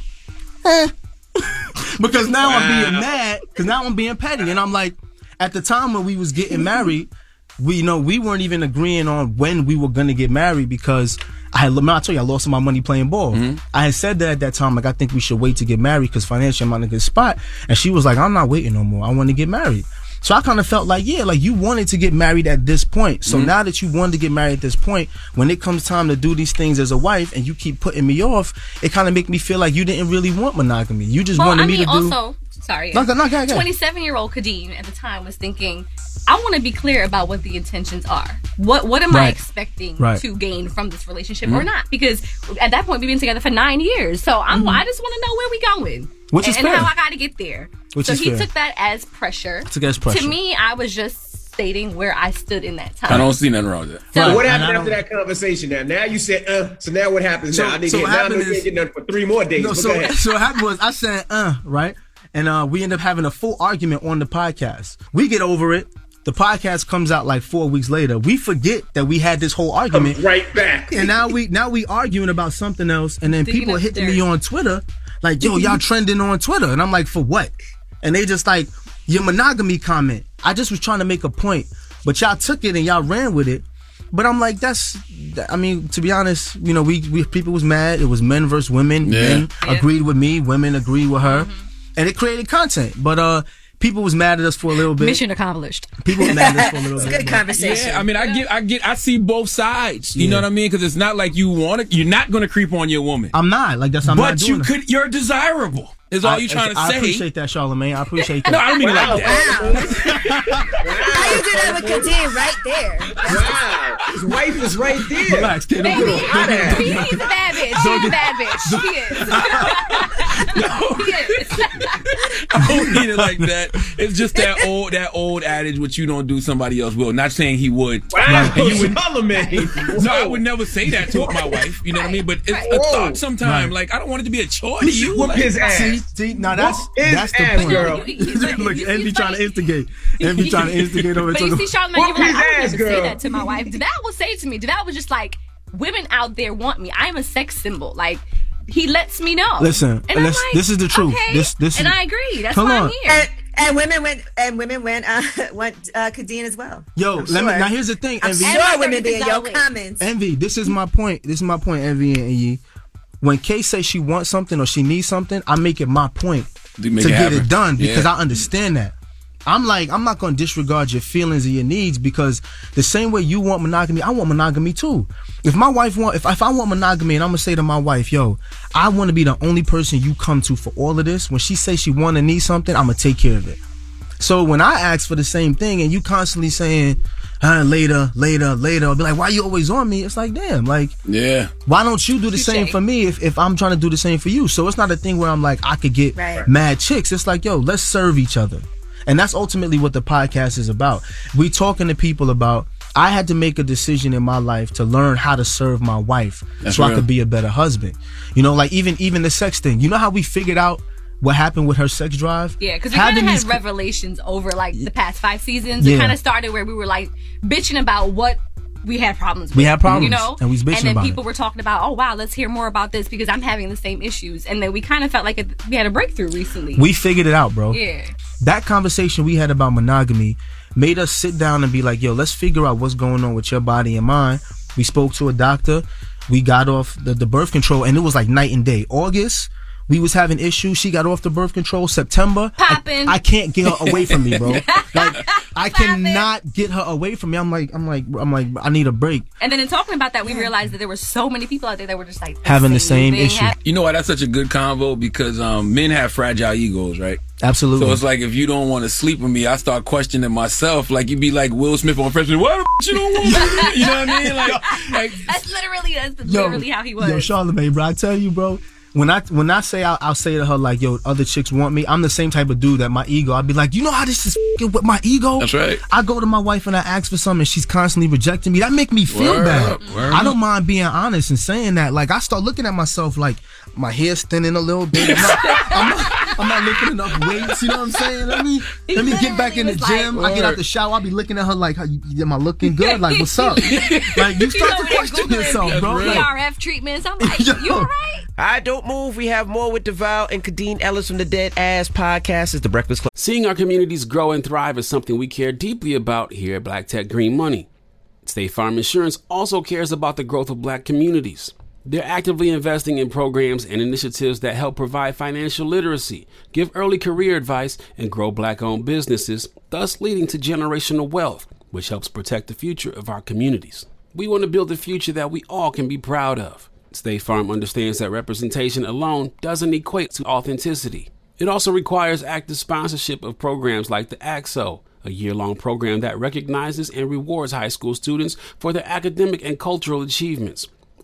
because now I'm being mad, because now I'm being petty. And I'm like, at the time when we was getting married, we weren't even agreeing on when we were going to get married, because I told you I lost some of my money playing ball. Mm-hmm. I had said that at that time, like, I think we should wait to get married because financially I'm not in a good spot. And she was like, I'm not waiting no more. I want to get married. So I kind of felt like, yeah, like you wanted to get married at this point. So now that you wanted to get married at this point, when it comes time to do these things as a wife and you keep putting me off, it kind of make me feel like you didn't really want monogamy. You just wanted me to do... Also, sorry. No, 27-year-old Kadeen at the time was thinking, I want to be clear about what the intentions are. What am I expecting to gain from this relationship or not? Because at that point, we've been together for 9 years. So I just want to know where we going. Which is fair. And how I got to get there. He took that as pressure. To me, I was just stating where I stood in that time. I don't see nothing wrong with that. So what happened after that conversation? Now you said, so now what happens now? I didn't get nothing for 3 more days. No, so what happened was I said, right? And we end up having a full argument on the podcast. We get over it. The podcast comes out like 4 weeks later. We forget that we had this whole argument. Right back. And now we arguing about something else. And then people are hitting me on Twitter like, yo, y'all trending on Twitter. And I'm like, for what? And they just like, your monogamy comment. I just was trying to make a point. But y'all took it and y'all ran with it. But I'm like, to be honest, we people was mad. It was men versus women. Yeah. Men agreed with me. Women agreed with her. And it created content. But people was mad at us for a little bit. Mission accomplished. People were mad at us for a little bit. Good conversation. Yeah, I mean, I see both sides. You know what I mean? Because it's not like you're not going to creep on your woman. I'm not. Like, I'm not doing But you're desirable. Is all you're trying to say. I appreciate that, Charlamagne. I appreciate that. No, I don't mean it like that. How you do that with Kadeem right there? Wow. His wife is right there. Relax, kid. He's a bad bitch. She's a bad bitch. She is. I don't mean it like that. It's just that old adage, which you don't do, somebody else will. Not saying he would. Wow, Charlamagne. No, I would never say that to my wife. You know what I mean? But it's a thought sometimes. Like, I don't want it to be a chore to you. Whoop his ass. See, now that's the ass, point. Girl. Look, Envy trying to instigate. Envy trying to instigate over But you see, Charlamagne, you were like, I would never girl. say that to my wife. That will say to me. That was just like, women out there want me. I am a sex symbol. Like, he lets me know. Listen, and I'm like, this is the truth. Okay. This and is, I agree. That's hold why on. I'm here. And women went Kadeen as well. Yo, now here's the thing, I'm Envy. sure women be in your comments. Envy, this is my point, Envy and Ye. When Kay says she wants something or she needs something, I make it my point to get it done because I understand that. I'm not going to disregard your feelings or your needs because the same way you want monogamy, I want monogamy too. If I want monogamy and I'm going to say to my wife, yo, I want to be the only person you come to for all of this. When she says she want to need something, I'm going to take care of it. So when I ask for the same thing and you constantly saying, later, I'll be like, why you always on me? It's like, damn, like, yeah. Why don't you do the same for me if I'm trying to do the same for you? So it's not a thing where I'm like, I could get mad chicks. It's like, yo, let's serve each other. And that's ultimately what the podcast is about. We talking to people about, I had to make a decision in my life to learn how to serve my wife so I could be a better husband. Like even the sex thing. You know how we figured out what happened with her sex drive? Yeah, because we kind of had revelations over like the past 5 seasons. It kind of started where we were like bitching about what we had problems with. We had problems, and we was bitching about it. And then people were talking about, oh wow, let's hear more about this because I'm having the same issues. And then we kind of felt like we had a breakthrough recently. We figured it out, bro. Yeah. That conversation we had about monogamy made us sit down and be like, yo, let's figure out what's going on with your body and mine. We spoke to a doctor. We got off the birth control, and it was like night and day. August, we was having issues. She got off the birth control. September, popping. I can't get her away from me, bro. Like, I cannot get her away from me. I'm like, I need a break. And then in talking about that, we realized that there were so many people out there that were just like having the same issue. You know why that's such a good convo? Because men have fragile egos, right? Absolutely. So it's like if you don't want to sleep with me, I start questioning myself. Like you'd be like Will Smith on Freshman. Why the you don't want me? You know what I mean? Like that's literally how he was. Yo, Charlamagne, bro, I tell you, bro. When I say I'll say to her like, yo, other chicks want me. I'm the same type of dude that my ego. I'll be like, you know how this is with my ego. That's right. I go to my wife and I ask for something, and she's constantly rejecting me. That make me feel bad. I don't mind being honest and saying that. Like I start looking at myself like my hair's thinning a little bit. I'm not lifting enough weights. You know what I'm saying? Let me get back in the gym. I get out the shower. I'll be looking at her like, am I looking good? Like, what's up? Like you start to question yourself, bro. PRF treatments. I'm like, you all right? All right, don't move. We have more with DeVal and Kadeen Ellis from the Dead Ass Podcast. It's The Breakfast Club. Seeing our communities grow and thrive is something we care deeply about here at Black Tech Green Money. State Farm Insurance also cares about the growth of black communities. They're actively investing in programs and initiatives that help provide financial literacy, give early career advice, and grow black-owned businesses, thus leading to generational wealth, which helps protect the future of our communities. We want to build a future that we all can be proud of. State Farm understands that representation alone doesn't equate to authenticity. It also requires active sponsorship of programs like the AXO, a year-long program that recognizes and rewards high school students for their academic and cultural achievements.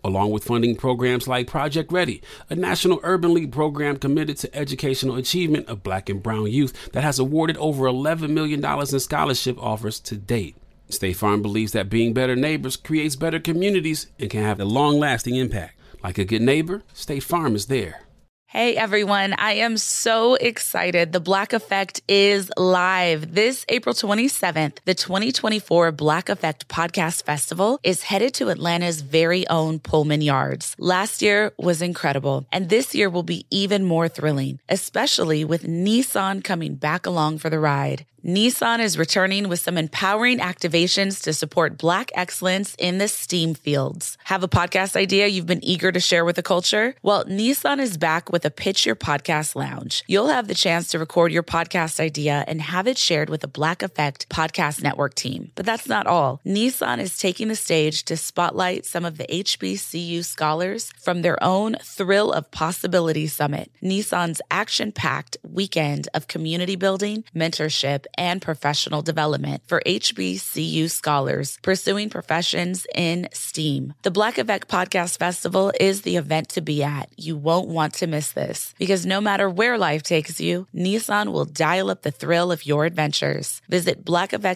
along with funding programs like Project Ready, a National Urban League program committed to educational achievement of Black and brown youth that has awarded over $11 million in scholarship offers to date. State Farm believes that being better neighbors creates better communities and can have a long-lasting impact. Like a good neighbor, State Farm is there. Hey everyone, I am so excited. The Black Effect is live. This April 27th, the 2024 Black Effect Podcast Festival is headed to Atlanta's very own Pullman Yards. Last year was incredible, and this year will be even more thrilling, especially with Nissan coming back along for the ride. Nissan is returning with some empowering activations to support Black excellence in the STEAM fields. Have a podcast idea you've been eager to share with the culture? Well, Nissan is back with a Pitch Your Podcast Lounge. You'll have the chance to record your podcast idea and have it shared with a Black Effect Podcast Network team. But that's not all. Nissan is taking the stage to spotlight some of the HBCU scholars from their own Thrill of Possibility Summit, Nissan's action-packed weekend of community building, mentorship, and professional development for HBCU scholars pursuing professions in STEAM. The Black Effect Podcast Festival is the event to be at. You won't want to miss this because no matter where life takes you, Nissan will dial up the thrill of your adventures. Visit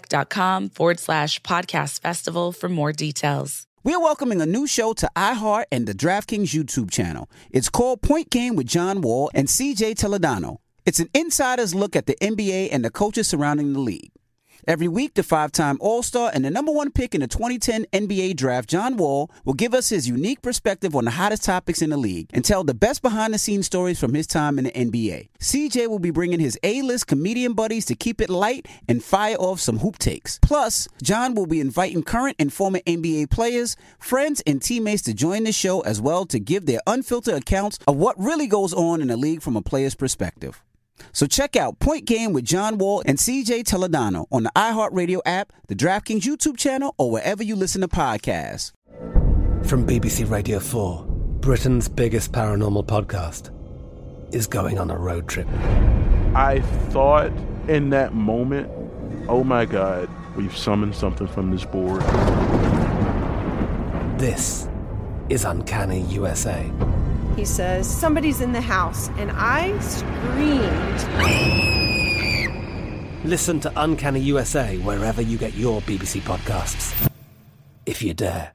blackeffect.com/podcast festival for more details. We are welcoming a new show to iHeart and the DraftKings YouTube channel. It's called Point Game with John Wall and CJ Toledano. It's an insider's look at the NBA and the coaches surrounding the league. Every week, the 5-time All-Star and the number 1 pick in the 2010 NBA Draft, John Wall, will give us his unique perspective on the hottest topics in the league and tell the best behind-the-scenes stories from his time in the NBA. CJ will be bringing his A-list comedian buddies to keep it light and fire off some hoop takes. Plus, John will be inviting current and former NBA players, friends, and teammates to join the show as well to give their unfiltered accounts of what really goes on in the league from a player's perspective. So check out Point Game with John Wall and CJ Toledano on the iHeartRadio app, the DraftKings YouTube channel, or wherever you listen to podcasts. From BBC Radio 4, Britain's biggest paranormal podcast is going on a road trip. I thought in that moment, oh my God, we've summoned something from this board. This is Uncanny USA. He says, somebody's in the house, and I screamed. Listen to Uncanny USA wherever you get your BBC podcasts, if you dare.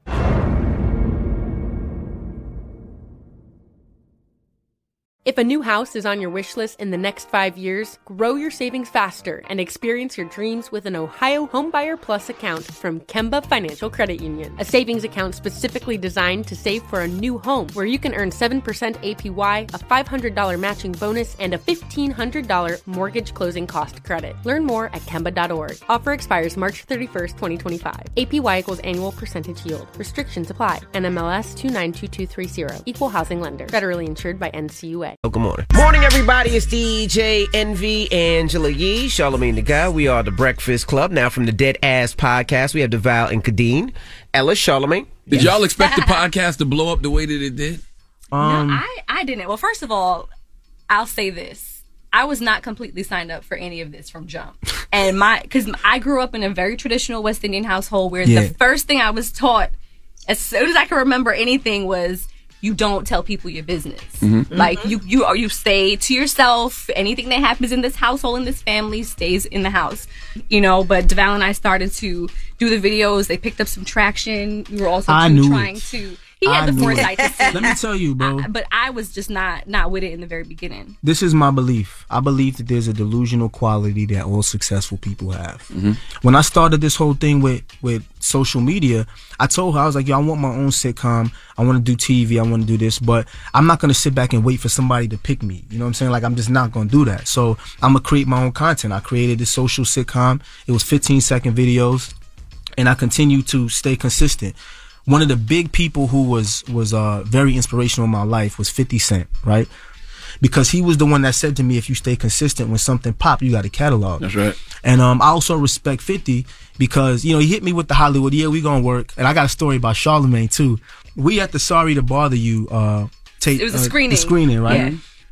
If a new house is on your wish list in the next 5 years, grow your savings faster and experience your dreams with an Ohio Homebuyer Plus account from Kemba Financial Credit Union. A savings account specifically designed to save for a new home where you can earn 7% APY, a $500 matching bonus, and a $1,500 mortgage closing cost credit. Learn more at Kemba.org. Offer expires March 31st, 2025. APY equals annual percentage yield. Restrictions apply. NMLS 292230. Equal housing lender. Federally insured by NCUA. Good morning. Morning, everybody. It's DJ Envy, Angela Yee, Charlamagne the Guy. We are the Breakfast Club. Now from the Dead Ass Podcast, we have DeVal and Kadeen. Ella, Charlamagne. Did y'all expect the podcast to blow up the way that it did? No, I didn't. Well, first of all, I'll say this. I was not completely signed up for any of this from jump. And because I grew up in a very traditional West Indian household where the first thing I was taught as soon as I can remember anything was, you don't tell people your business. Mm-hmm. Like you stay to yourself. Anything that happens in this household, in this family, stays in the house. But DeVal and I started to do the videos. They picked up some traction. We were also trying to. He had the foresight to see. Let me tell you, bro. But I was just not with it in the very beginning. This is my belief. I believe that there's a delusional quality that all successful people have. Mm-hmm. When I started this whole thing with social media, I told her, I was like, yo, I want my own sitcom. I want to do TV. I want to do this. But I'm not going to sit back and wait for somebody to pick me. You know what I'm saying? Like, I'm just not going to do that. So I'm going to create my own content. I created this social sitcom. It was 15-second videos. And I continue to stay consistent. One of the big people who was very inspirational in my life was 50 Cent, right? Because he was the one that said to me, if you stay consistent, when something pop, you got a catalog. That's right. And I also respect 50 because, he hit me with the Hollywood, we gonna work. And I got a story about Charlamagne, too. We at the Sorry to Bother You tape. It was a screening. The screening, right? Yeah.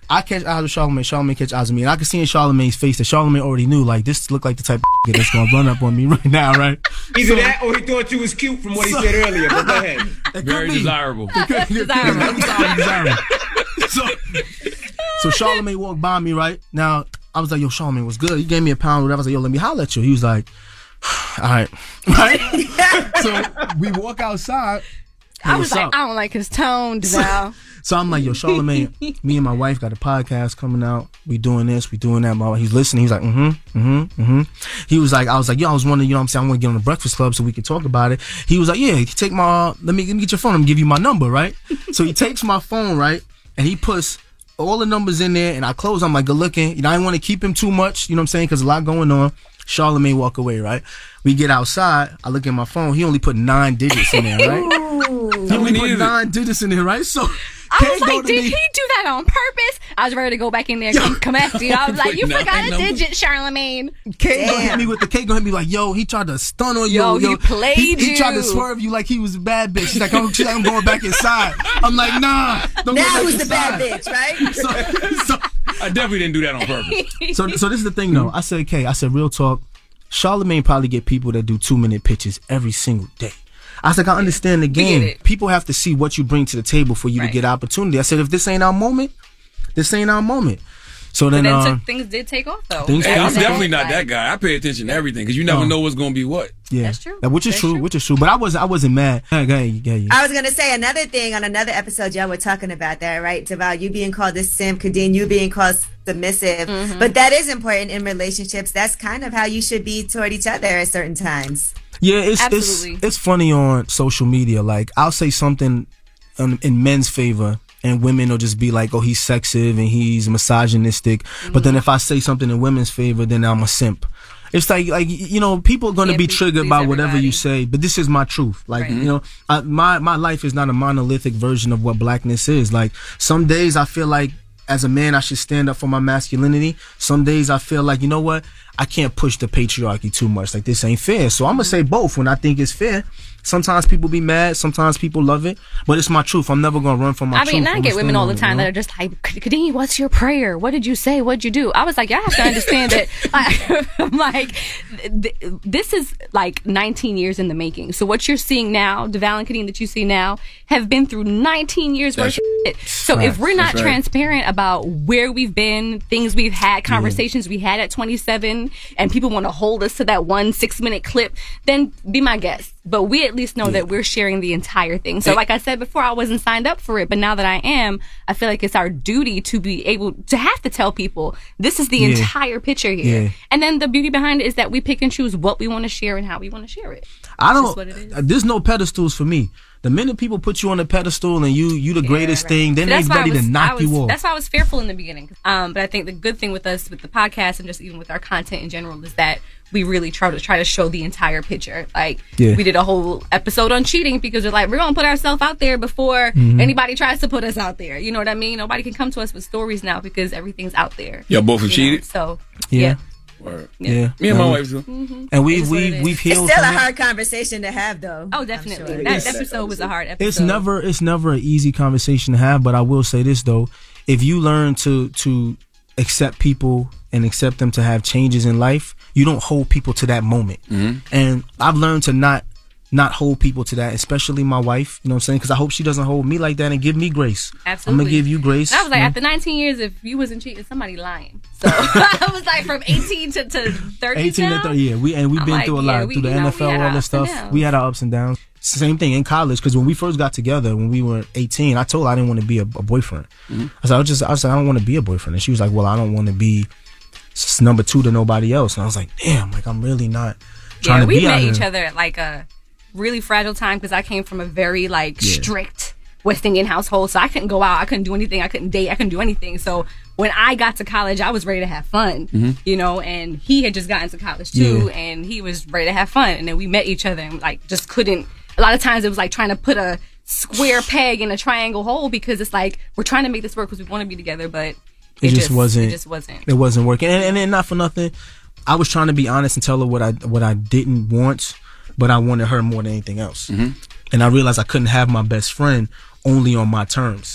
I catch eyes with Charlamagne catch eyes with me, and I can see in Charlamagne's face that Charlamagne already knew, like, this looked like the type of that's gonna run up on me right now, right? Either that or he thought you was cute from what he said earlier, but go ahead. Very desirable. Desirable. So Charlamagne walked by me, right? Now, I was like, yo, Charlamagne, what's good? He gave me a pound or whatever. I was like, yo, let me holler at you. He was like, all right. So we walk outside. I was like, I don't like his tone, Devale. So I'm like, yo, Charlamagne, me and my wife got a podcast coming out. We doing this, we doing that. He's listening. He's like, He was like, I was like, yo, I was wondering, you know what I'm saying? I want to get on the Breakfast Club so we can talk about it. He was like, yeah, you can take let me get your phone. I'm going to give you my number, right? So he takes my phone, right? And he puts all the numbers in there, and I close. I'm like, good looking. You know, I didn't want to keep him too much, you know what I'm saying? Because a lot going on. Charlamagne walk away, right? We get outside. I look at my phone. He only put 9 digits in there, right? He only put 9 digits in there, right? So I was like, did he do that on purpose? I was ready to go back in there and come after you. I was like, you forgot a digit, Charlamagne. Kate gonna hit me with the Kate gonna hit me like, yo, he tried to stun on you. Yo, he played you. He tried to swerve you like he was a bad bitch. She's like, I'm going back inside. I'm like, nah. Don't now go who's back the bad bitch, right? So I definitely didn't do that on purpose. So this is the thing, though. I said, Kay, real talk. Charlamagne probably get people that do 2-minute pitches every single day. I was like, I understand the game. People have to see what you bring to the table for you to get opportunity. I said, if this ain't our moment, this ain't our moment. So then things did take off, though. I'm definitely not that guy. I pay attention to everything because you never know what's going to be what. Yeah, that's true. Which is true. But I wasn't mad. I was gonna say another thing on another episode. Y'all were talking about that, right? Devale, you being called a simp, Kadeen, you being called submissive. Mm-hmm. But that is important in relationships. That's kind of how you should be toward each other at certain times. Yeah, it's funny on social media. Like, I'll say something in men's favor, and women will just be like, oh, he's sexive and he's misogynistic. Mm-hmm. But then if I say something in women's favor, then I'm a simp. It's like you know, people are going to be triggered by whatever you say, but this is my truth. Like, you know, my life is not a monolithic version of what blackness is. Like, some days I feel like as a man I should stand up for my masculinity. Some days I feel like, you know what, I can't push the patriarchy too much. Like, this ain't fair. So I'm going to say both when I think it's fair. Sometimes people be mad, sometimes people love it, but it's my truth. I'm never gonna run from my truth. I mean, I get women all the time that are just like, Kadeen, what's your prayer? What did you say? What'd you do? I was like, y'all have to understand that. I'm like, this is like 19 years in the making. So what you're seeing now, Devale and Kadeen that you see now, have been through 19 years worth of shit. So if we're not transparent about where we've been, things we've had, conversations we had at 27, and people want to hold us to that 1 6-minute clip, then be my guest. But we at least know that we're sharing the entire thing. So like I said before, I wasn't signed up for it, but now that I am, I feel like it's our duty to be able to have to tell people this is the entire picture here. Yeah. And then the beauty behind it is that we pick and choose what we want to share and how we want to share it. There's no pedestals for me. The minute people put you on a pedestal and you the greatest thing, then they're ready to knock you off. That's why I was fearful in the beginning. But I think the good thing with us, with the podcast and just even with our content in general, is that we really try to show the entire picture. Like, we did a whole episode on cheating because we're like, we're going to put ourselves out there before anybody tries to put us out there. You know what I mean? Nobody can come to us with stories now because everything's out there. Y'all both have cheated? So, Yeah. Me and my wife do. Mm-hmm. And we've healed. It's still a hard conversation to have, though. Oh, definitely. That episode was a hard episode. It's never an easy conversation to have, but I will say this though. If you learn to accept people and accept them to have changes in life, you don't hold people to that moment. Mm-hmm. And I've learned to not hold people to that, especially my wife, you know what I'm saying? Because I hope she doesn't hold me like that and give me grace. Absolutely. I'm going to give you grace. And I was like, after 19 years, if you wasn't cheating, somebody lying. So I was like, from 18 to 30 18 now? to 30, yeah. We've been through a lot. Through the NFL, all this stuff. We had our ups and downs. Same thing in college, because when we first got together, when we were 18, I told her I didn't want to be a boyfriend. Mm-hmm. I said, I don't want to be a boyfriend. And she was like, well, I don't want to be number 2 to nobody else. And I was like, damn, like, I'm really not trying to be we out met here. each other at like a really fragile time because I came from a very strict West Indian household, so I couldn't go out, I couldn't do anything, I couldn't date, I couldn't do anything. So when I got to college, I was ready to have fun, you know, and he had just gotten to college too, and he was ready to have fun. And then we met each other and like just couldn't. A lot of times it was like trying to put a square peg in a triangle hole because it's like we're trying to make this work because we want to be together, but it just wasn't. It wasn't working, and then not for nothing, I was trying to be honest and tell her what I didn't want, but I wanted her more than anything else. And I realized I couldn't have my best friend only on my terms.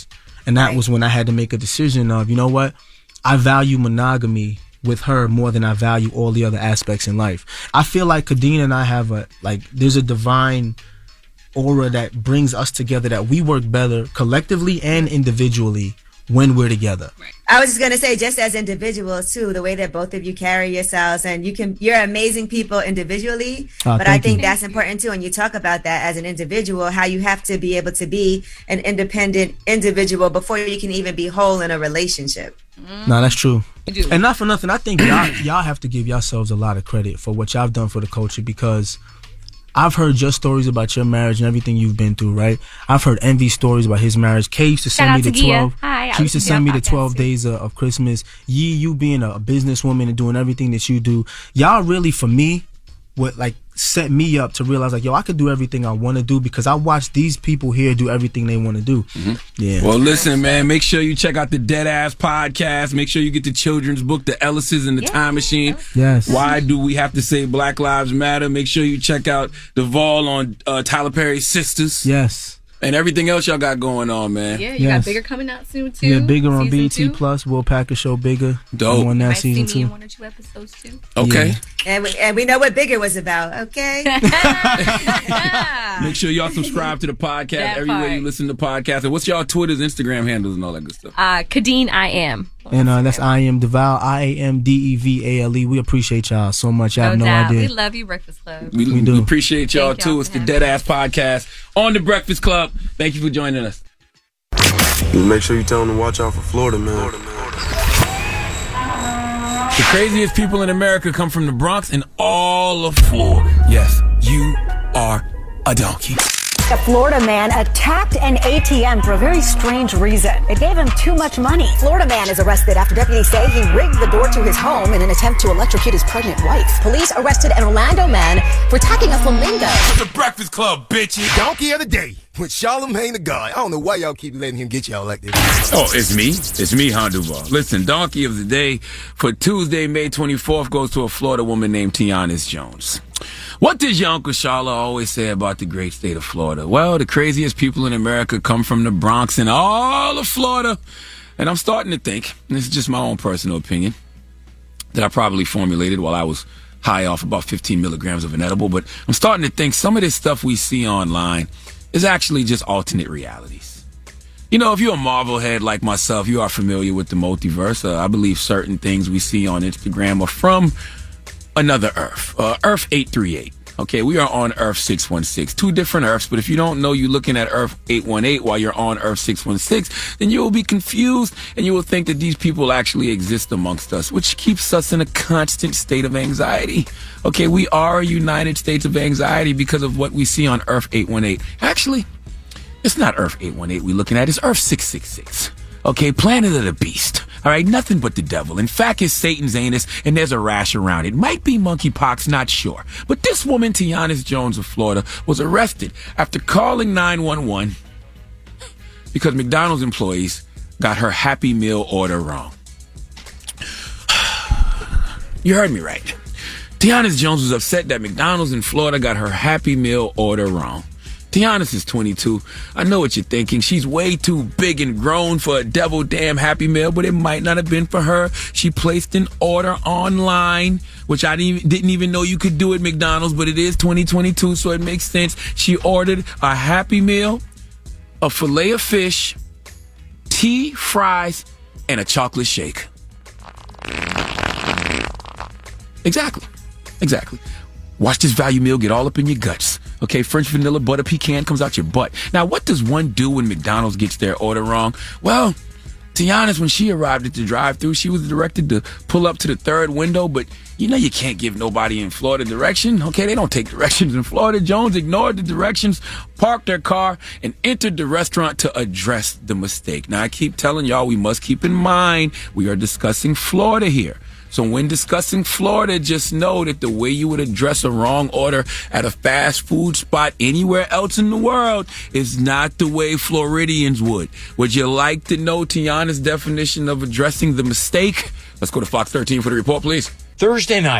And that was when I had to make a decision of, you know what? I value monogamy with her more than I value all the other aspects in life. I feel like Kadeen and I have there's a divine aura that brings us together, that we work better collectively and individually when we're together. I was just going to say, just as individuals too, the way that both of you carry yourselves, and you're amazing people individually, but I think that's important too. And you talk about that as an individual, how you have to be able to be an independent individual before you can even be whole in a relationship. No, that's true. And not for nothing, I think y'all have to give yourselves a lot of credit for what y'all have done for the culture, because I've heard your stories about your marriage and everything you've been through, right? I've heard Envy stories about his marriage. Kay used to send me the 12. She used to send me the 12 days of Christmas. You being a businesswoman and doing everything that you do. Y'all really, for me, would set me up to realize I could do everything I want to do, because I watch these people here do everything they want to do. Yeah. Well, listen, man, make sure you check out the Dead Ass podcast. Make sure you get the children's book, The Ellises and the Time Machine. Yes. Why do we have to say Black Lives Matter? Make sure you check out Duvall on Tyler Perry's Sisters. Yes. And everything else y'all got going on, man. Yeah, you got Bigger coming out soon, too. Yeah, Bigger on BET Plus. Will Packer Show Bigger. Dope. On that might season see me 2. in 1 or 2 episodes, too. Okay. Yeah. And we know what Bigger was about, okay? Make sure y'all subscribe to the podcast everywhere you listen to podcasts. And what's y'all Twitters, Instagram handles, and all that good stuff? Kadeen I Am. And that's I Am Deval, IAMDEVALE. We appreciate y'all so much. I have no doubt. idea. We love you, Breakfast Club. We do. We appreciate y'all, too. It's the Dead Ass Podcast on the Breakfast Club. Thank you for joining us. Make sure you tell them to watch out for Florida, man. The craziest people in America come from the Bronx and all of Florida. Yes, you are a donkey. A Florida man attacked an ATM for a very strange reason. It gave him too much money. Florida man is arrested after deputies say he rigged the door to his home in an attempt to electrocute his pregnant wife. Police arrested an Orlando man for attacking a flamingo. The Breakfast Club, bitches. Donkey of the day with Charlamagne the God. I don't know why y'all keep letting him get y'all like this. Oh, it's me. It's me, Duval. Listen, Donkey of the Day for Tuesday, May 24th goes to a Florida woman named Tianis Jones. What does your Uncle Sharla always say about the great state of Florida? Well, the craziest people in America come from the Bronx and all of Florida. And I'm starting to think, and this is just my own personal opinion, that I probably formulated while I was high off about 15 milligrams of an edible, but I'm starting to think some of this stuff we see online is actually just alternate realities. You know, if you're a Marvel head like myself, you are familiar with the multiverse. I believe certain things we see on Instagram are from another Earth, Earth 838. Okay, we are on Earth 616. 2 different Earths, but if you don't know you're looking at Earth 818 while you're on Earth 616, then you will be confused and you will think that these people actually exist amongst us, which keeps us in a constant state of anxiety. Okay, we are a United States of anxiety because of what we see on Earth 818. Actually, it's not Earth 818 we're looking at, it's Earth 666. Okay, planet of the beast. All right, nothing but the devil. In fact, it's Satan's anus, and there's a rash around it. Might be monkeypox, not sure. But this woman, Tianis Jones of Florida, was arrested after calling 911 because McDonald's employees got her Happy Meal order wrong. You heard me right. Tianis Jones was upset that McDonald's in Florida got her Happy Meal order wrong. Tianis is 22. I know what you're thinking. She's way too big and grown for a devil damn Happy Meal, but it might not have been for her. She placed an order online, which I didn't even know you could do at McDonald's, but it is 2022, so it makes sense. She ordered a Happy Meal, a fillet of fish, tea, fries, and a chocolate shake. Exactly. Watch this value meal get all up in your guts. Okay, French vanilla butter pecan comes out your butt. Now, what does one do when McDonald's gets their order wrong? Well, Tianis, when she arrived at the drive-thru, she was directed to pull up to the 3rd window, but you know you can't give nobody in Florida direction. Okay, they don't take directions in Florida. Jones ignored the directions, parked their car, and entered the restaurant to address the mistake. Now, I keep telling y'all we must keep in mind we are discussing Florida here. So when discussing Florida, just know that the way you would address a wrong order at a fast food spot anywhere else in the world is not the way Floridians would. Would you like to know Tiana's definition of addressing the mistake? Let's go to Fox 13 for the report, please. Thursday night,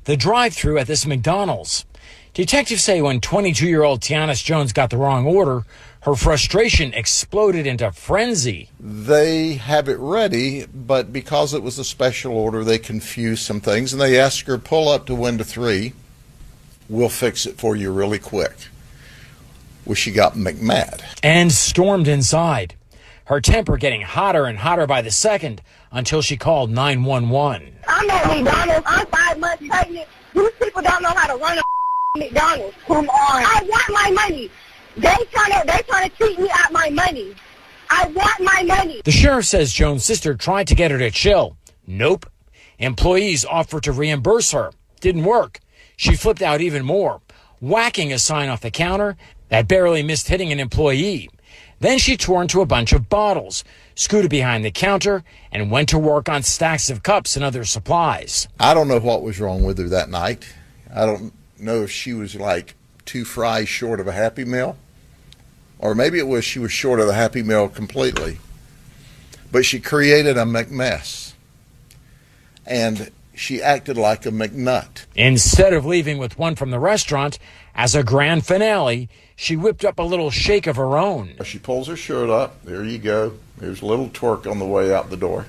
the drive-thru at this McDonald's. Detectives say when 22-year-old Tianis Jones got the wrong order, her frustration exploded into frenzy. They have it ready, but because it was a special order, they confused some things, and they asked her, pull up to window 3. We'll fix it for you really quick. Well, she got McMad. And stormed inside, her temper getting hotter and hotter by the second until she called 911. I'm at McDonald's. I'm 5 months pregnant. These people don't know how to run a McDonald's. Come on. I want my money. They trying to cheat me out my money. I want my money. The sheriff says Jones' sister tried to get her to chill. Nope. Employees offered to reimburse her. Didn't work. She flipped out even more, whacking a sign off the counter that barely missed hitting an employee. Then she tore into a bunch of bottles, scooted behind the counter, and went to work on stacks of cups and other supplies. I don't know what was wrong with her that night. I don't know if she was like 2 fries short of a Happy Meal, or maybe it was she was short of the Happy Meal completely. But she created a McMess, and she acted like a McNut. Instead of leaving with one from the restaurant, as a grand finale, she whipped up a little shake of her own. She pulls her shirt up. There you go. There's a little twerk on the way out the door.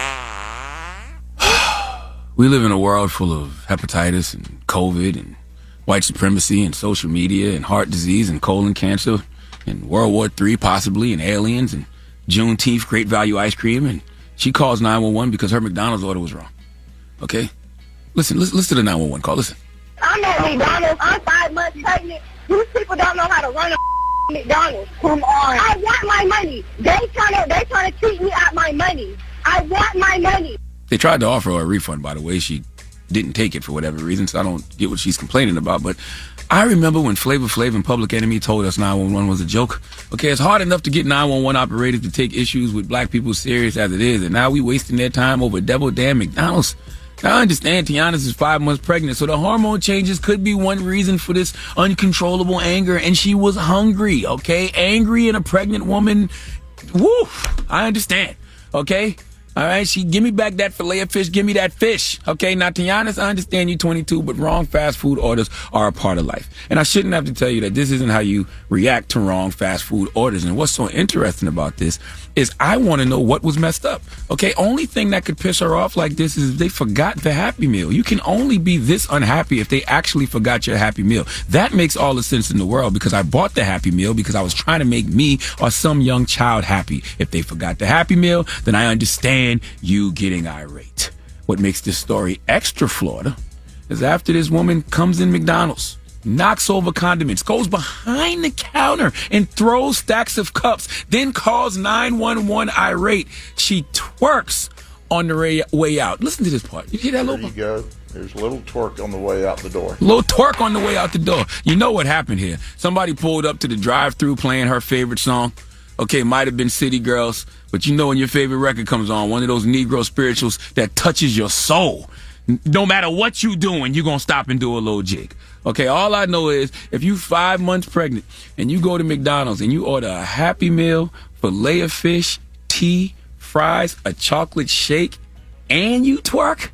We live in a world full of hepatitis and COVID and white supremacy and social media and heart disease and colon cancer and World War III possibly and aliens and Juneteenth great value ice cream, and she calls 911 because her McDonald's order was wrong. Okay? Listen to the 911 call. Listen. I'm at McDonald's. I'm 5 months pregnant. These people don't know how to run a McDonald's. Come on. I want my money. They trying to cheat me out my money. I want my money. They tried to offer her a refund, by the way. She didn't take it for whatever reason, so I don't get what she's complaining about. But I remember when Flavor Flav and Public Enemy told us 911 was a joke. Okay, it's hard enough to get 911 operators to take issues with black people serious as it is, and now we wasting their time over devil damn McDonald's. Now, I understand Tianis is 5 months pregnant, so the hormone changes could be one reason for this uncontrollable anger, and she was hungry, okay? Angry and a pregnant woman, woo, I understand, okay? All right, give me back that fillet of fish, give me that fish, okay? Now, Tianis, I understand you're 22, but wrong fast food orders are a part of life. And I shouldn't have to tell you that this isn't how you react to wrong fast food orders. And what's so interesting about this is I want to know what was messed up, okay? Only thing that could piss her off like this is if they forgot the Happy Meal. You can only be this unhappy if they actually forgot your Happy Meal. That makes all the sense in the world because I bought the Happy Meal because I was trying to make me or some young child happy. If they forgot the Happy Meal, then I understand you getting irate. What makes this story extra Florida is after this woman comes in McDonald's, knocks over condiments, goes behind the counter and throws stacks of cups, then calls 911 irate. She twerks on the way out. Listen to this part. You hear that? There you go. There's a little twerk on the way out the door. Little twerk on the way out the door. You know what happened here. Somebody pulled up to the drive-thru playing her favorite song. Okay, might have been City Girls, but you know when your favorite record comes on, one of those Negro spirituals that touches your soul. No matter what you doing, you're going to stop and do a little jig. Okay, all I know is if you 5 months pregnant and you go to McDonald's and you order a Happy Meal, fillet of fish, tea, fries, a chocolate shake, and you twerk?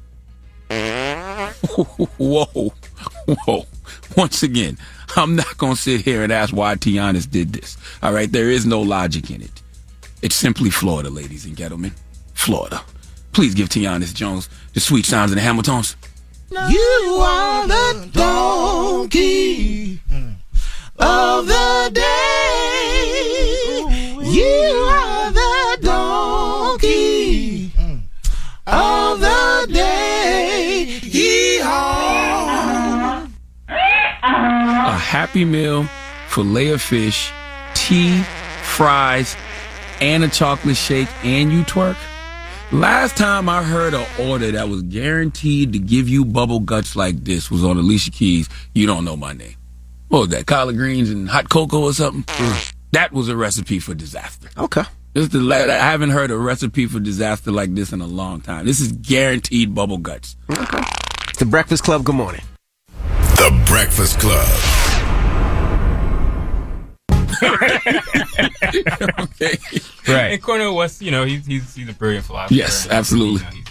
Whoa. Once again, I'm not going to sit here and ask why Tianis did this. All right, there is no logic in it. It's simply Florida, ladies and gentlemen. Florida. Please give Tianis Jones the sweet sounds and the Hamiltons. You are the donkey of the day. You are the donkey of the day. Yeehaw. A Happy Meal, fillet of fish, tea, fries, and a chocolate shake, and you twerk? Last time I heard an order that was guaranteed to give you bubble guts like this was on Alicia Keys' You Don't Know My Name. What was that, collard greens and hot cocoa or something? That was a recipe for disaster. Okay. I haven't heard a recipe for disaster like this in a long time. This is guaranteed bubble guts. Okay. The Breakfast Club, good morning. The Breakfast Club. Okay. Right. And Cornel West, he's a brilliant philosopher. Yes, absolutely.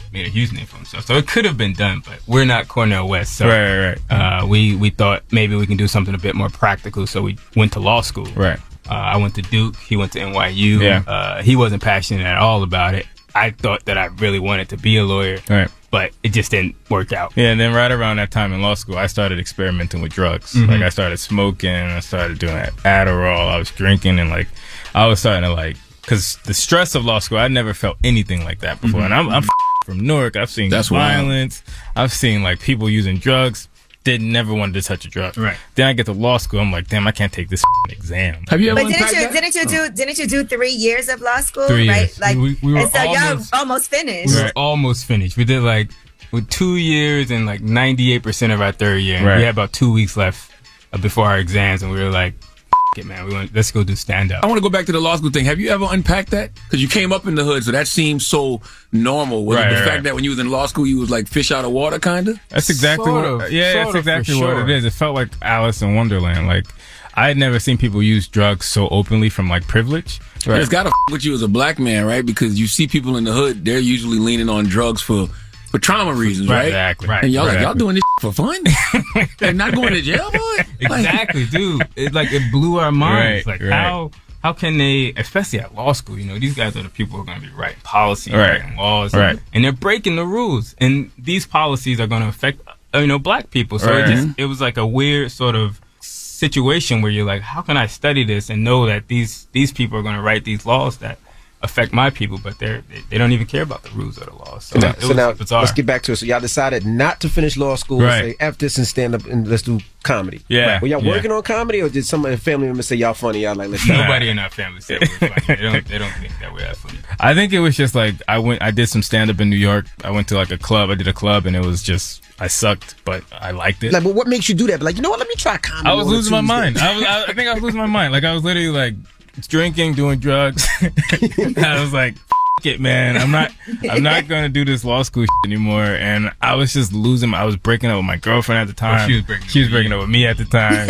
made a huge name for himself. So it could have been done, but we're not Cornell West. So Right. We thought maybe we can do something a bit more practical. So we went to law school. Right. I went to Duke. He went to NYU. Yeah. He wasn't passionate at all about it. I thought that I really wanted to be a lawyer. Right. But it just didn't work out. Yeah, and then right around that time in law school, I started experimenting with drugs. Mhm. Like, I started smoking, I started doing Adderall, I was drinking, and, like, I was starting to, like, because the stress of law school, I never felt anything like that before. Mhm. And I'm from Newark. I've seen violence. I've seen, like, people using drugs. Never wanted to touch a drug. Right. Then I get to law school. I'm like, damn, I can't take this exam. Have you ever But didn't you do 3 years of law school? 3 right? years. Like, we were and so almost, y'all almost finished. We were almost finished. We did like with 2 years and like 98% of our third year. And Right. we had about 2 weeks left before our exams, and we were like, "F- it, man, let's go do stand up." I want to go back to the law school thing. Have you ever unpacked that? Because you came up in the hood, so that seems so normal. Was it the fact that when you was in law school, you was like fish out of water, kind of? That's exactly that's exactly what it is. It felt like Alice in Wonderland. Like, I had never seen people use drugs so openly from, like, privilege. Right. It's got to with you as a black man, right? Because you see people in the hood, they're usually leaning on drugs for trauma reasons, right? Exactly. And y'all like, y'all Exactly. doing this for fun? And not going to jail, boy? Exactly, dude. It blew our minds. Right, Like, right. how can they, especially at law school, you know, these guys are the people who are going to be writing policy, Right. writing laws, Right. and they're breaking the rules. And these policies are going to affect, black people. So Right. it was like a weird sort of situation where you're like, how can I study this and know that these people are going to write these laws that affect my people, but they don't even care about the rules of the law. So, it So was now bizarre. let's get back to it. So y'all decided not to finish law school. Right. Say F this and stand up and let's do comedy. Yeah. Were y'all Yeah. working on comedy, or did some family members say y'all funny? Y'all like let's Nobody in our family said we're funny. They don't think that we're that funny. I think it was just like I did some stand up in New York. I went to like a club. I did a club, and it was just I sucked, but I liked it. Like, but what makes you do that? But like, you know what? Let me try comedy. I was on a losing my Tuesday. mind. I think I was losing my mind. Like, I was literally like drinking, doing drugs. I was like, F- it, man. I'm not gonna do this law school shit anymore. And I was just losing. I was breaking up with my girlfriend at the time. She was breaking up with me at the time.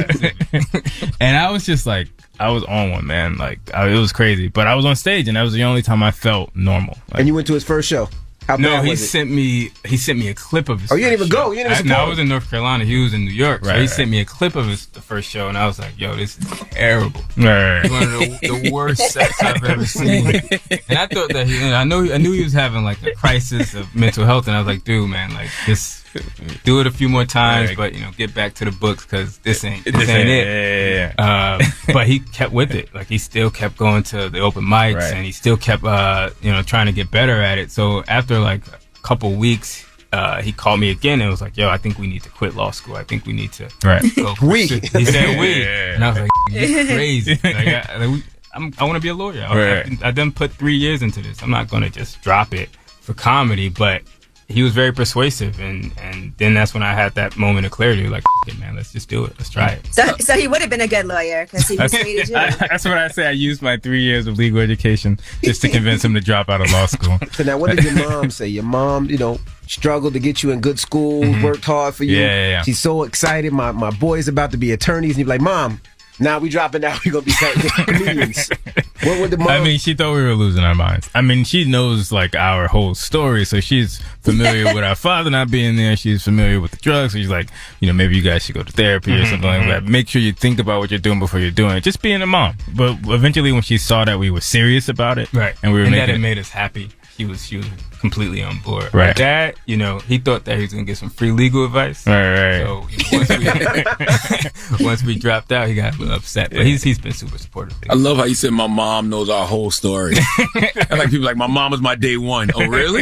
And, and I was just like, I was on one, man. Like, it was crazy. But I was on stage, and that was the only time I felt normal. Like, And you went to his first show. How No, bad he was it? sent me a clip of his. Oh, you didn't first even go? show. You didn't even No, I support was him? in North Carolina. He was in New York, so Right, he right. sent me a clip of the first show, and I was like, "Yo, this is terrible. Right. One of the worst sets I've ever seen." And I thought that I knew he was having like a crisis of mental health, and I was like, "Dude, man, like just do it a few more times, but get back to the books because this ain't it." Yeah. But he kept with it. Like, he still kept going to the open mics, Right. and he still kept trying to get better at it. So after like a couple weeks, he called me again and was like, "Yo, I think we need to quit law school. I think we need to Right. go." We. He said we, Yeah. and I was like, "You're crazy. Like, I want to be a lawyer. Right. I done put 3 years into this. I'm not going to just drop it for comedy." But he was very persuasive, and then that's when I had that moment of clarity. Like, "F- it, man, let's just do it. Let's try it." So he would have been a good lawyer because he persuaded you. That's what I say. I used my 3 years of legal education just to convince him to drop out of law school. So now, what did your mom say? Your mom, struggled to get you in good schools, worked hard for you. Yeah. She's so excited. My boy's about to be attorneys, and you're like, "Mom, now we dropping out. We're gonna be comedians." What would the mom? I mean, she thought we were losing our minds. I mean, she knows like our whole story, so she's familiar with our father not being there. She's familiar with the drugs. So she's like, maybe you guys should go to therapy or something like that. Make sure you think about what you're doing before you're doing it. Just being a mom. But eventually, when she saw that we were serious about it, Right. and we were that making it made us happy. She was completely on board. Right. My dad, he thought that he was gonna get some free legal advice. Right. So once we dropped out, he got a little upset. But he's been super supportive. I love how you said my mom knows our whole story. I like people like, my mom was my day one. Oh, really?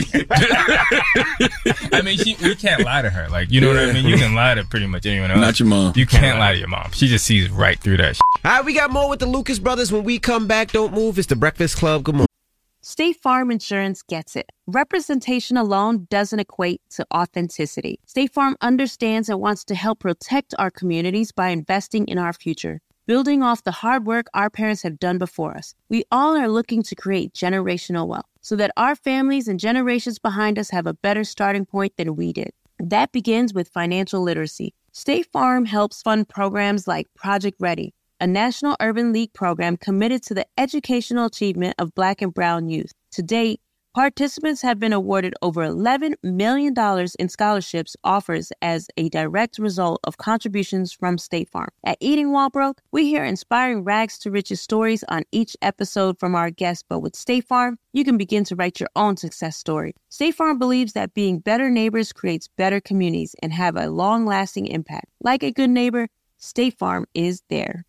I mean, we can't lie to her. Like, you know what I mean? You can lie to pretty much anyone else. Not your mom. You can't lie to your mom. She just sees right through that shit. All right, we got more with the Lucas Brothers when we come back. Don't move. It's the Breakfast Club. Good morning. State Farm Insurance gets it. Representation alone doesn't equate to authenticity. State Farm understands and wants to help protect our communities by investing in our future, building off the hard work our parents have done before us. We all are looking to create generational wealth so that our families and generations behind us have a better starting point than we did. That begins with financial literacy. State Farm helps fund programs like Project Ready, a National Urban League program committed to the educational achievement of Black and Brown youth. To date, Participants have been awarded over $11 million in scholarships offers as a direct result of contributions from State Farm. At Eating While Broke, we hear inspiring rags to riches stories on each episode from our guests, but with State Farm, you can begin to write your own success story. State Farm believes that being better neighbors creates better communities and have a long-lasting impact. Like a good neighbor, State Farm is there.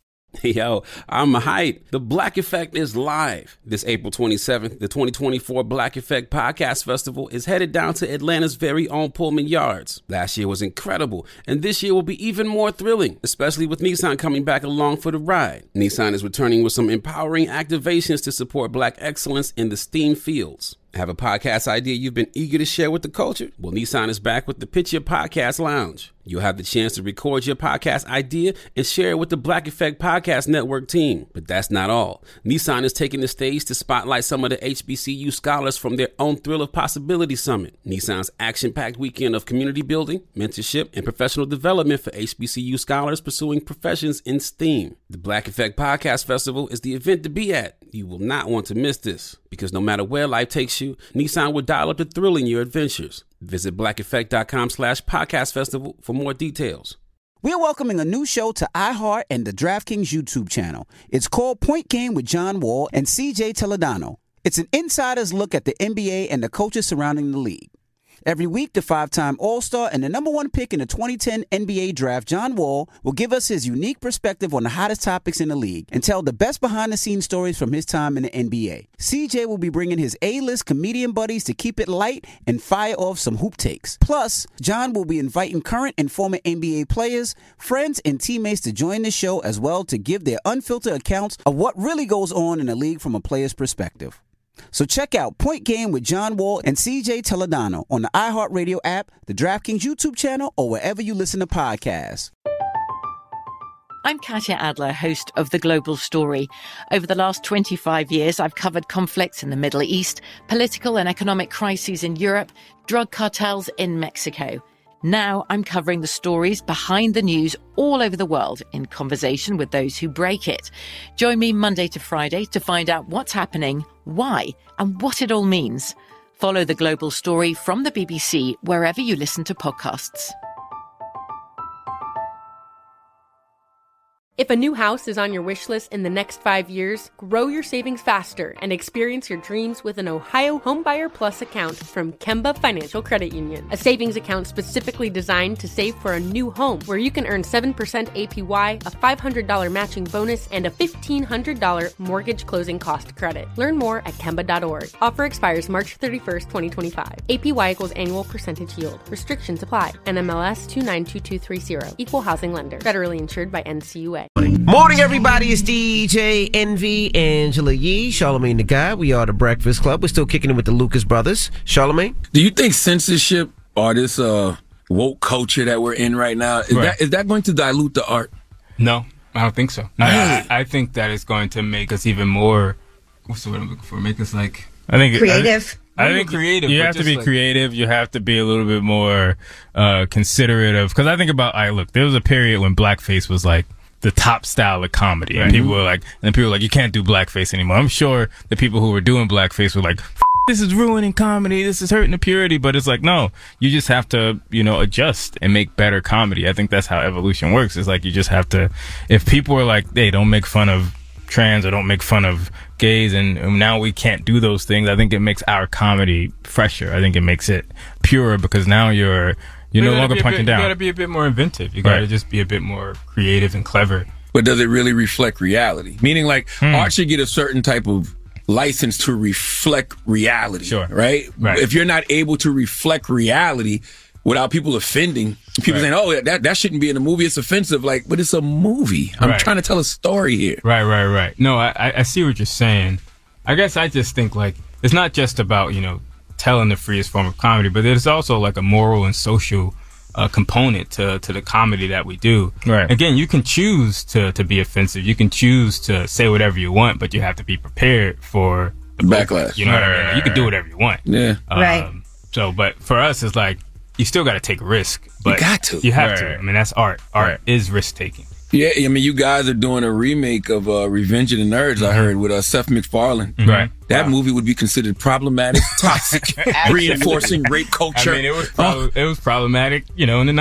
Yo, I'm hyped. The Black Effect is live. This April 27th, the 2024 Black Effect Podcast Festival is headed down to Atlanta's very own Pullman Yards. Last year was incredible, and this year will be even more thrilling, especially with Nissan coming back along for the ride. Nissan is returning with some empowering activations to support Black excellence in the STEAM fields. Have a podcast idea you've been eager to share with the culture? Well, Nissan is back with the Pitch Your Podcast Lounge. You'll have the chance to record your podcast idea and share it with the Black Effect Podcast Network team. But that's not all. Nissan is taking the stage to spotlight some of the HBCU scholars from their own Thrill of Possibility Summit. Nissan's action-packed weekend of community building, mentorship, and professional development for HBCU scholars pursuing professions in STEAM. The Black Effect Podcast Festival is the event to be at. You will not want to miss this, because no matter where life takes you, Nissan will dial up the thrill in your adventures. Visit blackeffect.com/podcast festival for more details. We're welcoming a new show to iHeart and the DraftKings YouTube channel. It's called Point Game with John Wall and CJ Toledano. It's an insider's look at the NBA and the coaches surrounding the league. Every week, the 5-time All-Star and the #1 pick in the 2010 NBA Draft, John Wall, will give us his unique perspective on the hottest topics in the league and tell the best behind-the-scenes stories from his time in the NBA. CJ will be bringing his A-list comedian buddies to keep it light and fire off some hoop takes. Plus, John will be inviting current and former NBA players, friends, and teammates to join the show as well to give their unfiltered accounts of what really goes on in the league from a player's perspective. So check out Point Game with John Wall and CJ Toledano on the iHeartRadio app, the DraftKings YouTube channel, or wherever you listen to podcasts. I'm Katya Adler, host of The Global Story. Over the last 25 years, I've covered conflicts in the Middle East, political and economic crises in Europe, drug cartels in Mexico. Now I'm covering the stories behind the news all over the world in conversation with those who break it. Join me Monday to Friday to find out what's happening, why, and what it all means. Follow The Global Story from the BBC wherever you listen to podcasts. If a new house is on your wish list in the next 5 years, grow your savings faster and experience your dreams with an Ohio Homebuyer Plus account from Kemba Financial Credit Union. A savings account specifically designed to save for a new home, where you can earn 7% APY, a $500 matching bonus, and a $1,500 mortgage closing cost credit. Learn more at Kemba.org. Offer expires March 31st, 2025. APY equals annual percentage yield. Restrictions apply. NMLS 292230. Equal housing lender. Federally insured by NCUA. Morning, everybody. It's DJ Envy, Angela Yee, Charlamagne the God. We are the Breakfast Club. We're still kicking it with the Lucas brothers. Charlamagne? Do you think censorship or this woke culture that we're in right now, is that going to dilute the art? No, I don't think so. I think that it's going to make us even more, what's the word I'm looking for? Make us like... creative. I think creative. You have to be creative. You have to be a little bit more considerate of... Because I think about... look, there was a period when blackface was like the top style of comedy. And people were like, you can't do blackface anymore. I'm sure the people who were doing blackface were like, this is ruining comedy. This is hurting the purity. But it's like, no, you just have to, adjust and make better comedy. I think that's how evolution works. It's like, you just have to, if people are like, hey, don't make fun of trans or don't make fun of gays, and now we can't do those things, I think it makes our comedy fresher. I think it makes it purer, because now you're no longer punching down. You gotta be a bit more inventive. You gotta just be a bit more creative and clever. But does it really reflect reality? Meaning, like, art should get a certain type of license to reflect reality. Sure. Right? If you're not able to reflect reality without people offending, people saying, oh, that shouldn't be in a movie, it's offensive. Like, but it's a movie. I'm trying to tell a story here. Right. No, I see what you're saying. I guess I just think, like, it's not just about, telling the freest form of comedy, but there's also like a moral and social component to the comedy that we do. Right. Again, you can choose to be offensive. You can choose to say whatever you want, but you have to be prepared for the backlash. You know what I mean? You can do whatever you want. Yeah. Right. So, but for us, it's like, you still got to take a risk. But you got to. You have to. I mean, that's art. Art is risk taking. Yeah, I mean, you guys are doing a remake of Revenge of the Nerds, I heard, with Seth MacFarlane. Right. That movie would be considered problematic, toxic, reinforcing rape culture. I mean, it was problematic, in the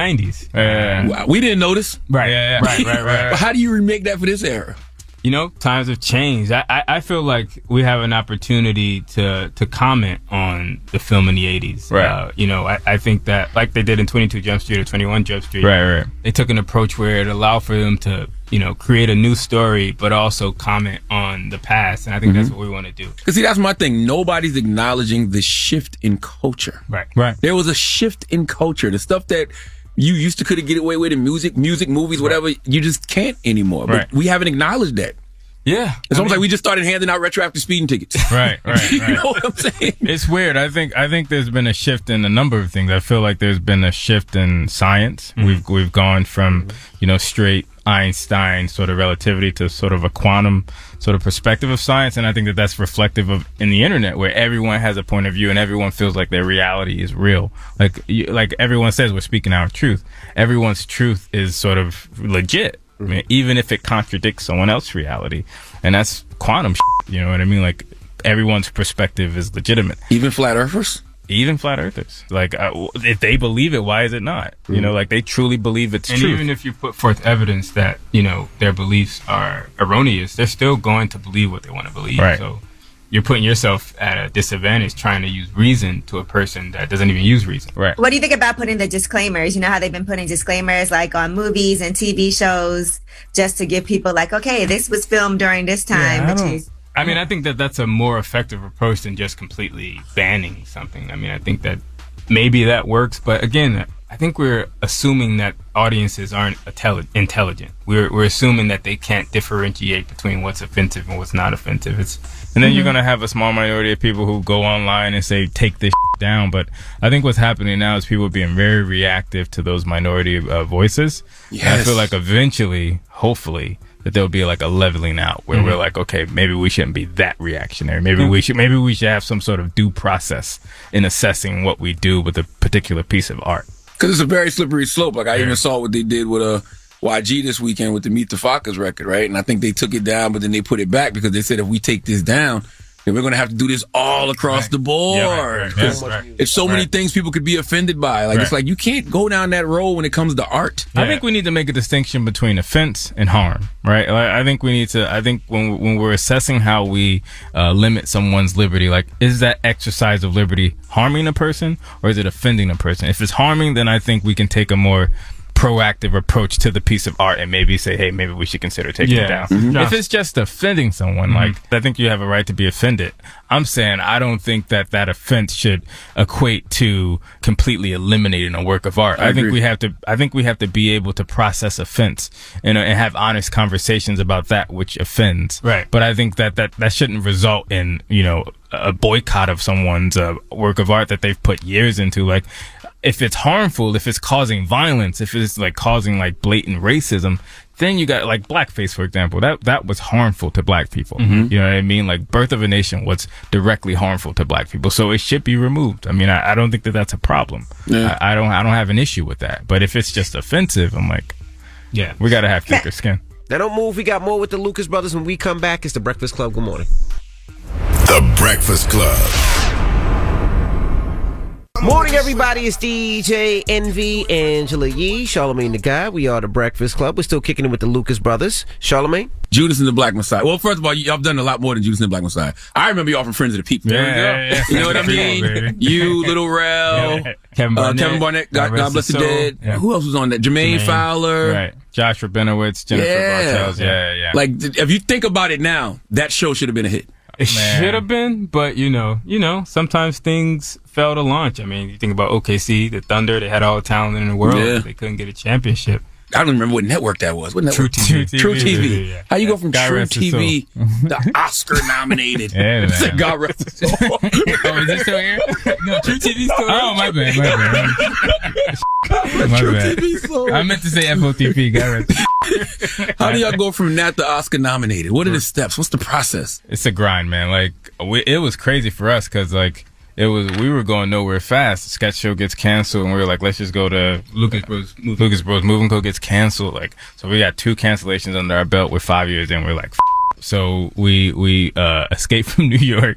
90s. We didn't notice. Right. Yeah. Right. How do you remake that for this era? Times have changed. I feel like we have an opportunity to comment on the film in the 80s. Right. I think that, like they did in 22 Jump Street or 21 Jump Street, right. They took an approach where it allowed for them to, create a new story, but also comment on the past. And I think that's what we want to do. Because, see, that's my thing. Nobody's acknowledging the shift in culture. Right. There was a shift in culture. The stuff that you used to could get away with in music, movies, whatever, you just can't anymore. But we haven't acknowledged that. Yeah. It's almost like we just started handing out retroactive speeding tickets. Right. You know what I'm saying? It's weird. I think there's been a shift in a number of things. I feel like there's been a shift in science. We've gone from, straight Einstein sort of relativity to sort of a quantum sort of perspective of science. And I think that that's reflective of in the internet, where everyone has a point of view and everyone feels like their reality is real. Like everyone says, we're speaking our truth. Everyone's truth is sort of legit. I mean, even if it contradicts someone else's reality. And that's quantum shit, you know what I mean? Like, everyone's perspective is legitimate. Even flat earthers? Even flat earthers. Like, if they believe it, why is it not? Like, they truly believe it's true. And even if you put forth evidence that, their beliefs are erroneous, they're still going to believe what they want to believe. Right. So you're putting yourself at a disadvantage trying to use reason to a person that doesn't even use reason. Right. What do you think about putting the disclaimers? You know how they've been putting disclaimers like on movies and TV shows just to give people like, okay, this was filmed during this time. I think that that's a more effective approach than just completely banning something. I mean, I think that maybe that works. But again, I think we're assuming that audiences aren't intelligent. We're assuming that they can't differentiate between what's offensive and what's not offensive. And then you're going to have a small minority of people who go online and say, take this down. But I think what's happening now is people being very reactive to those minority voices. Yes. And I feel like eventually, hopefully, that there'll be like a leveling out where we're like, okay, maybe we shouldn't be that reactionary. Maybe we should have some sort of due process in assessing what we do with a particular piece of art. Because it's a very slippery slope. Like, I even saw what they did with YG this weekend with the Meet the Fockers record, right? And I think they took it down, but then they put it back because they said if we take this down, then we're going to have to do this all across the board. It's so many things people could be offended by. Like, it's like you can't go down that road when it comes to art. I think we need to make a distinction between offense and harm, right? Like, I think when we're assessing how we limit someone's liberty, like, is that exercise of liberty harming a person or is it offending a person? If it's harming, then I think we can take a more proactive approach to the piece of art and maybe say, hey, maybe we should consider taking it down. If it's just offending someone, like, I think you have a right to be offended. I'm saying I don't think that offense should equate to completely eliminating a work of art. I think we have to be able to process offense and have honest conversations about that which offends. Right. But I think that shouldn't result in, a boycott of someone's work of art that they've put years into. Like, if it's harmful, if it's causing violence, if it's like causing like blatant racism, then you got like blackface, for example. That was harmful to black people. You know what I mean? Like, Birth of a Nation was directly harmful to black people, so it should be removed. I mean, I don't think that that's a problem. I don't have an issue with that. But if it's just offensive, I'm like, we got to have thicker skin. Now don't move. We got more with the Lucas Brothers when we come back. It's the Breakfast Club. Good morning. The Breakfast Club. Morning, everybody. It's DJ Envy, Angela Yee, Charlamagne the Guy. We are the Breakfast Club. We're still kicking it with the Lucas Brothers. Charlamagne? Judas and the Black Messiah. Well, first of all, y'all done a lot more than Judas and the Black Messiah. I remember y'all from Friends of the People. Yeah. You know what I mean? You, Little Rel, Kevin Barnett, God Bless the Dead. Yeah. Who else was on that? Jermaine Fowler. Right. Josh Rabinowitz, Jennifer Bartels. Yeah. Like, if you think about it now, that show should have been a hit. It should have been, but you know, sometimes things fail to launch. I mean, you think about OKC, the Thunder, they had all the talent in the world, but they couldn't get a championship. I don't remember what network that was. What network? True TV. Yeah. How you go from True TV to Oscar nominated? God rest his soul. Oh, is this still here? No, True TV's still here. Oh, my bad. True TV soul. I meant to say FOTP. God rest. How do y'all go from that to Oscar nominated? What are the steps? What's the process? It's a grind, man. Like, it was crazy for us because, like, we were going nowhere fast. The sketch show gets canceled, and we were like, let's just go to Lucas Bros. Moving Co. gets canceled. Like, so we got 2 cancellations under our belt. We're 5 years in. We're like, so we escaped from New York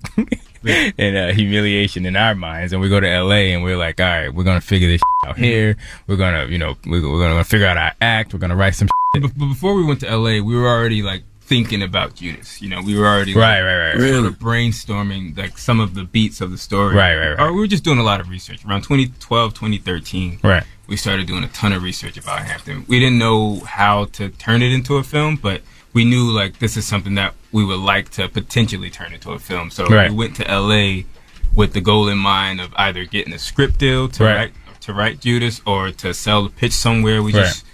in humiliation in our minds, and we go to LA, and we're like, all right, we're gonna figure this out here. We're gonna, we're gonna figure out our act. We're gonna write some. But before we went to LA, we were already like thinking about Judas. We were already right. Sort of brainstorming like some of the beats of the story. Right. Or we were just doing a lot of research around 2012, 2013. Right. We started doing a ton of research about Hampton. We didn't know how to turn it into a film, but we knew like this is something that we would like to potentially turn into a film. So we went to LA with the goal in mind of either getting a script deal to write Judas or to sell the pitch somewhere.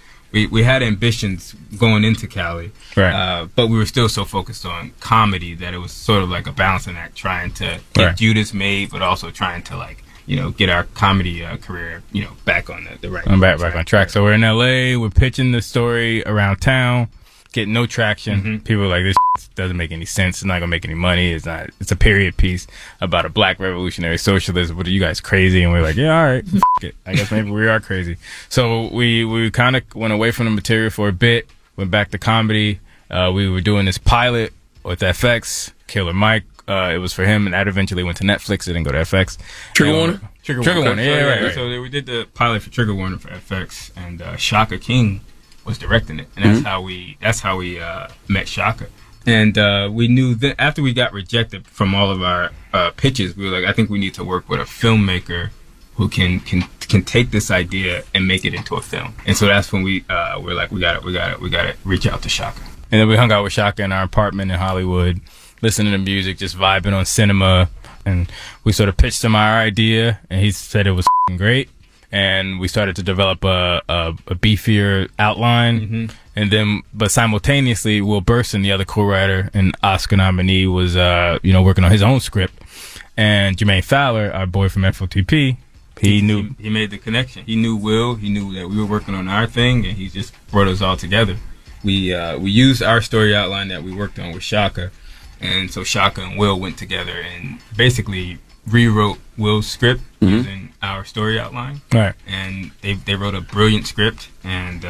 We had ambitions going into Cali, but we were still so focused on comedy that it was sort of like a balancing act, trying to get Judas made, but also trying to like get our comedy career back on the right. Back on track. So we're in LA. We're pitching the story around town, getting no traction. People are like, this doesn't make any sense. It's not gonna make any money. It's not. It's a period piece about a black revolutionary socialist. What are you guys crazy? And we're like, yeah, all right, it. I guess maybe we are crazy. So we kind of went away from the material for a bit. Went back to comedy. We were doing this pilot with FX, Killer Mike. It was for him, and that eventually went to Netflix. It didn't go to FX. Trigger Warner. Trigger Warner. Yeah, right. So we did the pilot for Trigger Warner for FX, and Shaka King was directing it, and that's how we met Shaka. And we knew that after we got rejected from all of our pitches, we were like, I think we need to work with a filmmaker who can take this idea and make it into a film. And so that's when we're like, we gotta reach out to Shaka. And then we hung out with Shaka in our apartment in Hollywood, listening to music, just vibing on cinema. And we sort of pitched him our idea, and he said it was great. And we started to develop a beefier outline. And then, but simultaneously, Will Burson, the other co-writer and Oscar nominee, was, working on his own script. And Jermaine Fowler, our boy from FOTP, he made the connection. He knew Will. He knew that we were working on our thing, and he just brought us all together. We used our story outline that we worked on with Shaka. And so Shaka and Will went together and basically rewrote Will's script using our story outline. Right. And they wrote a brilliant script, and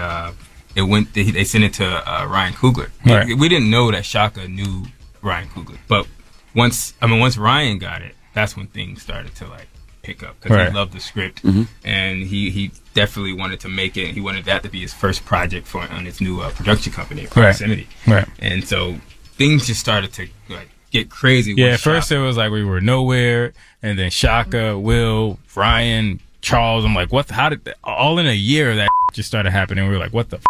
they sent it to Ryan Coogler. Right. We didn't know that Shaka knew Ryan Coogler, but once Ryan got it, that's when things started to like pick up, because he loved the script, and he definitely wanted to make it. He wanted that to be his first project on his new production company, Proximity. Right. And so things just started to like get crazy. Yeah, at first it was like we were nowhere, and then Shaka, Will, Ryan, Charles. I'm like, what? How did all in a year that just started happening? We were like, what the?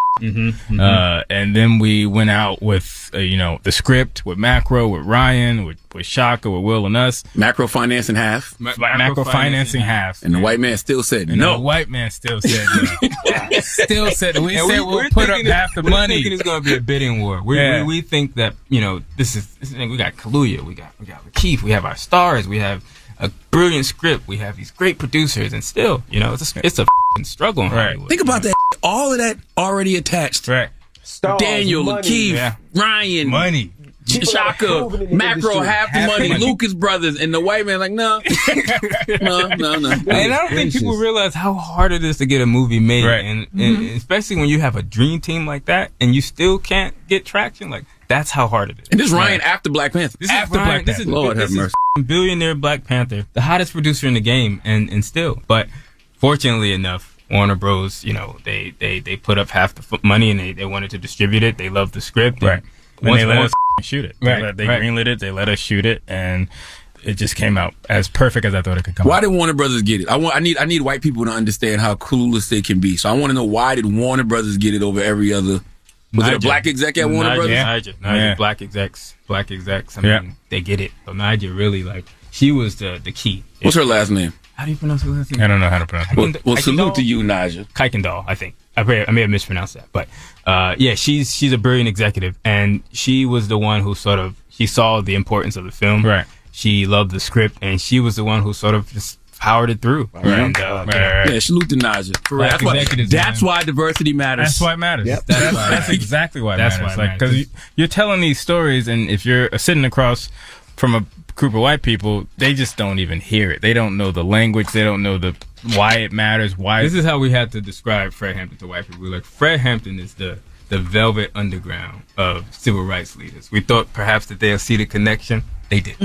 And then we went out with the script with Macro, with Ryan, with Shaka, with Will and us. Macro financing half. Macro financing half. And the white man still said no. The white man still said no. Still said we said we'll put up half the money. We're thinking it's going to be a bidding war. We think that this is we got Kaluuya, we got Lakeith, we have our stars, we have a brilliant script, we have these great producers, and still it's a struggle in Hollywood. Think about that. All of that already attached. Right. Stars, Daniel, Lakeith, Ryan, money. Macro, half the money, Lucas Brothers, and the white man like, no. No. And I don't think people realize how hard it is to get a movie made, and especially when you have a dream team like that, and you still can't get traction. Like that's how hard it is. And this Ryan after Black Panther. This is Lord have mercy. Billionaire Black Panther, the hottest producer in the game, and still, but fortunately enough, Warner Bros. They put up half the money, and they wanted to distribute it. They loved the script, right? And they let us shoot it. Right. They greenlit it. They let us shoot it, and it just came out as perfect as I thought it could come out. Why did Warner Brothers get it? I need white people to understand how clueless they can be. So I want to know, why did Warner Brothers get it over every other? Was it a black exec at Warner Brothers? Niger, black execs. I mean, they get it. So Niger really, she was the key. What's her last name? How do you pronounce her last name? I don't know how to pronounce it. Well, salute to you, Niger. Kuykendall, I think. I may have mispronounced that, but she's a brilliant executive, and she was the one who she saw the importance of the film. Right. She loved the script, and she was the one who sort of just powered it through. Right. And, Yeah, salute to Niger. That's why diversity matters. That's why it matters. Yep. That's exactly why it matters. Because you're telling these stories, and if you're sitting across from a group of white people, they just don't even hear it. They don't know the language. They don't know why it matters. Why this is how we had to describe Fred Hampton to white people. We're like, Fred Hampton is the velvet underground of civil rights leaders. We thought perhaps that they'll see the connection. They did.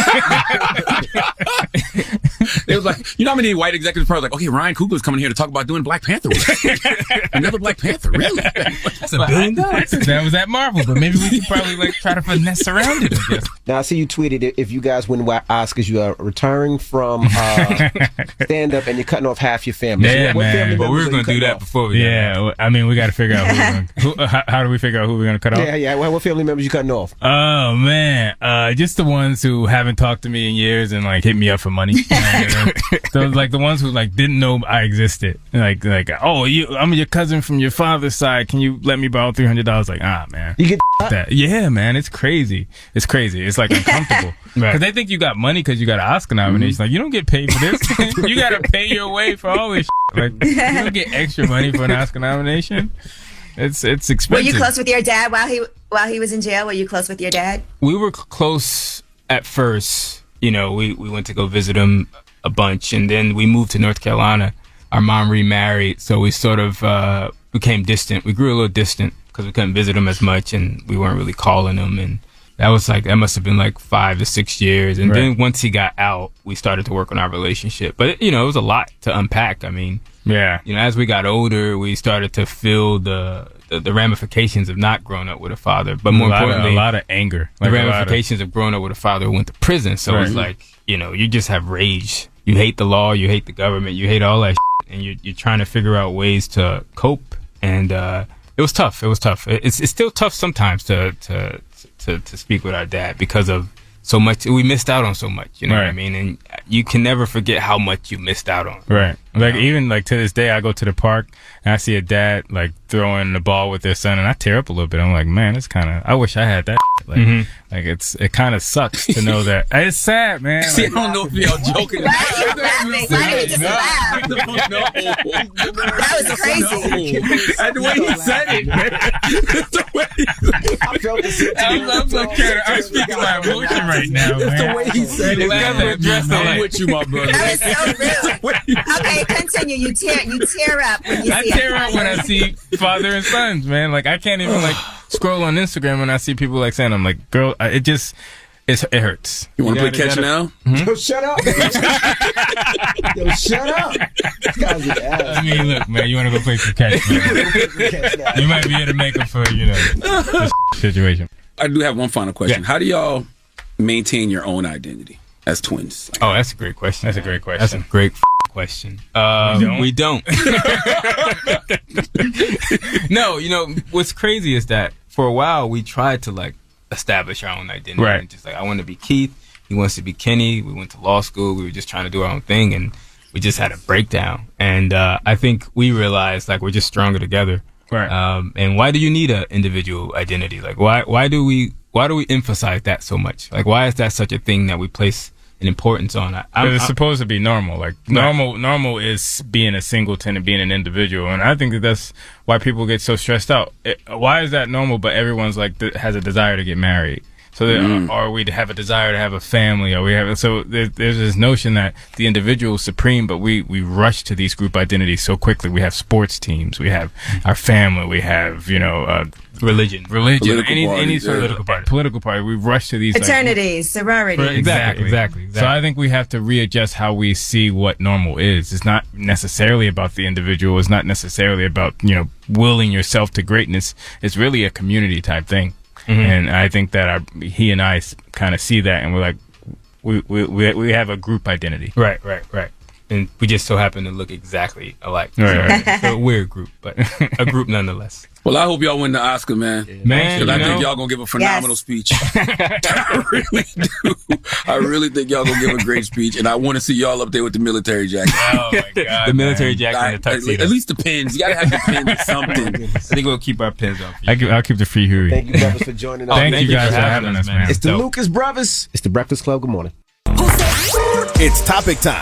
It was like, you know how many white executives probably like, okay, Ryan Coogler's coming here to talk about doing Black Panther. Another Black Panther, really? That's $1 billion. That was at Marvel, but maybe we could probably like try to finesse around it, I guess. Now, I see you tweeted if you guys win Oscars, you are retiring from stand-up and you're cutting off half your family. Yeah, so man. But we were going to do that off? before we I mean, we got to figure out how do we figure out who we're going to cut off? Yeah. What family members you cutting off? Oh, man. Just the ones who haven't talked to me in years and like hit me up for money. Those like the ones who like didn't know I existed. Like oh, I'm your cousin from your father's side. Can you let me borrow $300? Like, man. You get that? Yeah, man. It's crazy. It's crazy. It's like uncomfortable because they think you got money because you got an Oscar nomination. Like, you don't get paid for this. You got to pay your way for all this. Like, you don't get extra money for an Oscar nomination. It's expensive. Were you close with your dad while he was in jail? Were you close with your dad? We were close at first. You know, we went to go visit him a bunch, and then we moved to North Carolina. Our mom remarried, so we sort of became distant. We grew a little distant because we couldn't visit him as much, and we weren't really calling him. And that must have been like 5 to 6 years. And then once he got out, we started to work on our relationship. But it was a lot to unpack. I mean, as we got older, we started to feel the ramifications of not growing up with a father, but more importantly, a lot of anger. The ramifications of growing up with a father who went to prison. So it's like, you just have rage. You hate the law, you hate the government, you hate all that shit, and you're trying to figure out ways to cope. And it was tough. It's still tough sometimes to speak with our dad because of so much. We missed out on so much, you know what I mean? And you can never forget how much you missed out on. Right. Like, even like to this day, I go to the park and I see a dad like throwing the ball with their son, and I tear up a little bit. I'm like, man, I wish I had that. Like, like it kind of sucks to know that. It's sad, man. See, I don't know if y'all joking. Why did he just laugh? That was crazy. And the way he said it, man. I felt the I'm speaking my emotion right now, man. It's the way he said it. I'm with you, my brother. That was so real. Okay, continue. You tear up when you see I tear up when I see father and sons, man. Like, I can't even like scroll on Instagram when I see people like saying, I'm like, girl, it hurts. You want to play catch now? Yo, shut up. Yo, shut up. This guy's an ass. I mean, look, man, you want to go play some catch, man? You might be able to make up for, this situation. I do have one final question. How do y'all maintain your own identity as twins? Oh, that's a great question. That's a great question. That's a great question. We don't. No, what's crazy is that for a while we tried to like establish our own identity. Right. And just like, I want to be Keith. He wants to be Kenny. We went to law school. We were just trying to do our own thing, and we just had a breakdown. And I think we realized like we're just stronger together. Right. And why do you need an individual identity? Like, why do we emphasize that so much? Like, why is that such a thing that we place an importance on? It's supposed to be normal. Like, normal is being a singleton and being an individual. And I think that's why people get so stressed out. Why is that normal? But everyone's like has a desire to get married. So or we have a desire to have a family, or there's this notion that the individual is supreme, but we rush to these group identities so quickly. We have sports teams, we have our family, we have religion, any sort of political party. We rush to these fraternities, sororities. Exactly. So I think we have to readjust how we see what normal is. It's not necessarily about the individual. It's not necessarily about willing yourself to greatness. It's really a community type thing. Mm-hmm. And I think that he and I kind of see that, and we're like, we have a group identity. Right. And we just so happen to look exactly alike. Right. So a weird group, but a group nonetheless. Well, I hope y'all win the Oscar, man. Man, I think y'all gonna give a phenomenal speech. I really do. I really think y'all gonna give a great speech, and I want to see y'all up there with the military jacket. Oh my god, the military jacket and the tuxedo. At least the pins. You gotta have the pins or something. I think we'll keep our pins on. I'll keep the free Huey. Thank you, brothers, for joining us. Thank you guys for having us, man. It's the Lucas Brothers. It's the Breakfast Club. Good morning. It's topic time.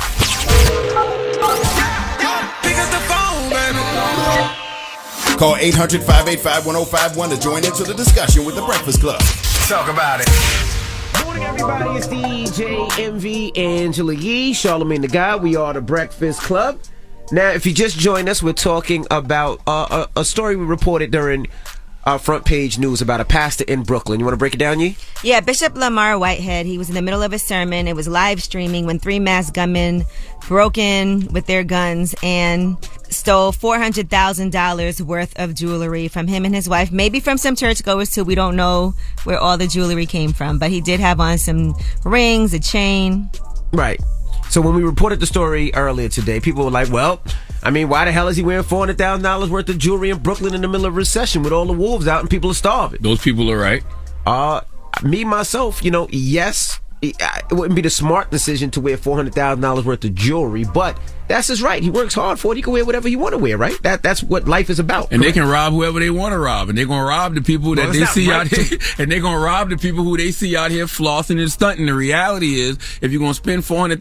Call 800-585-1051 to join into the discussion with the Breakfast Club. Talk about it. morning, everybody. It's DJ MV Angela Yee, Charlamagne the God. We are the Breakfast Club. Now, if you just joined us, we're talking about a story we reported during our front page news about a pastor in Brooklyn. You want to break it down, Yee? Yeah, Bishop Lamar Whitehead, he was in the middle of a sermon. It was live streaming when 3 masked gunmen broke in with their guns and stole $400,000 worth of jewelry from him and his wife. Maybe from some churchgoers too. We don't know where all the jewelry came from, but he did have on some rings, a chain. Right. So when we reported the story earlier today, people were like, well, I mean, why the hell is he wearing $400,000 worth of jewelry in Brooklyn in the middle of a recession with all the wolves out and people are starving? Those people are right. Me, myself, yes, it wouldn't be the smart decision to wear $400,000 worth of jewelry, but that's his right. He works hard for it. He can wear whatever he want to wear, right? That's what life is about. And correct? They can rob whoever they want to rob, and they're going to rob the people that they see out here, and they're going to rob the people who they see out here flossing and stunting. The reality is, if you're going to spend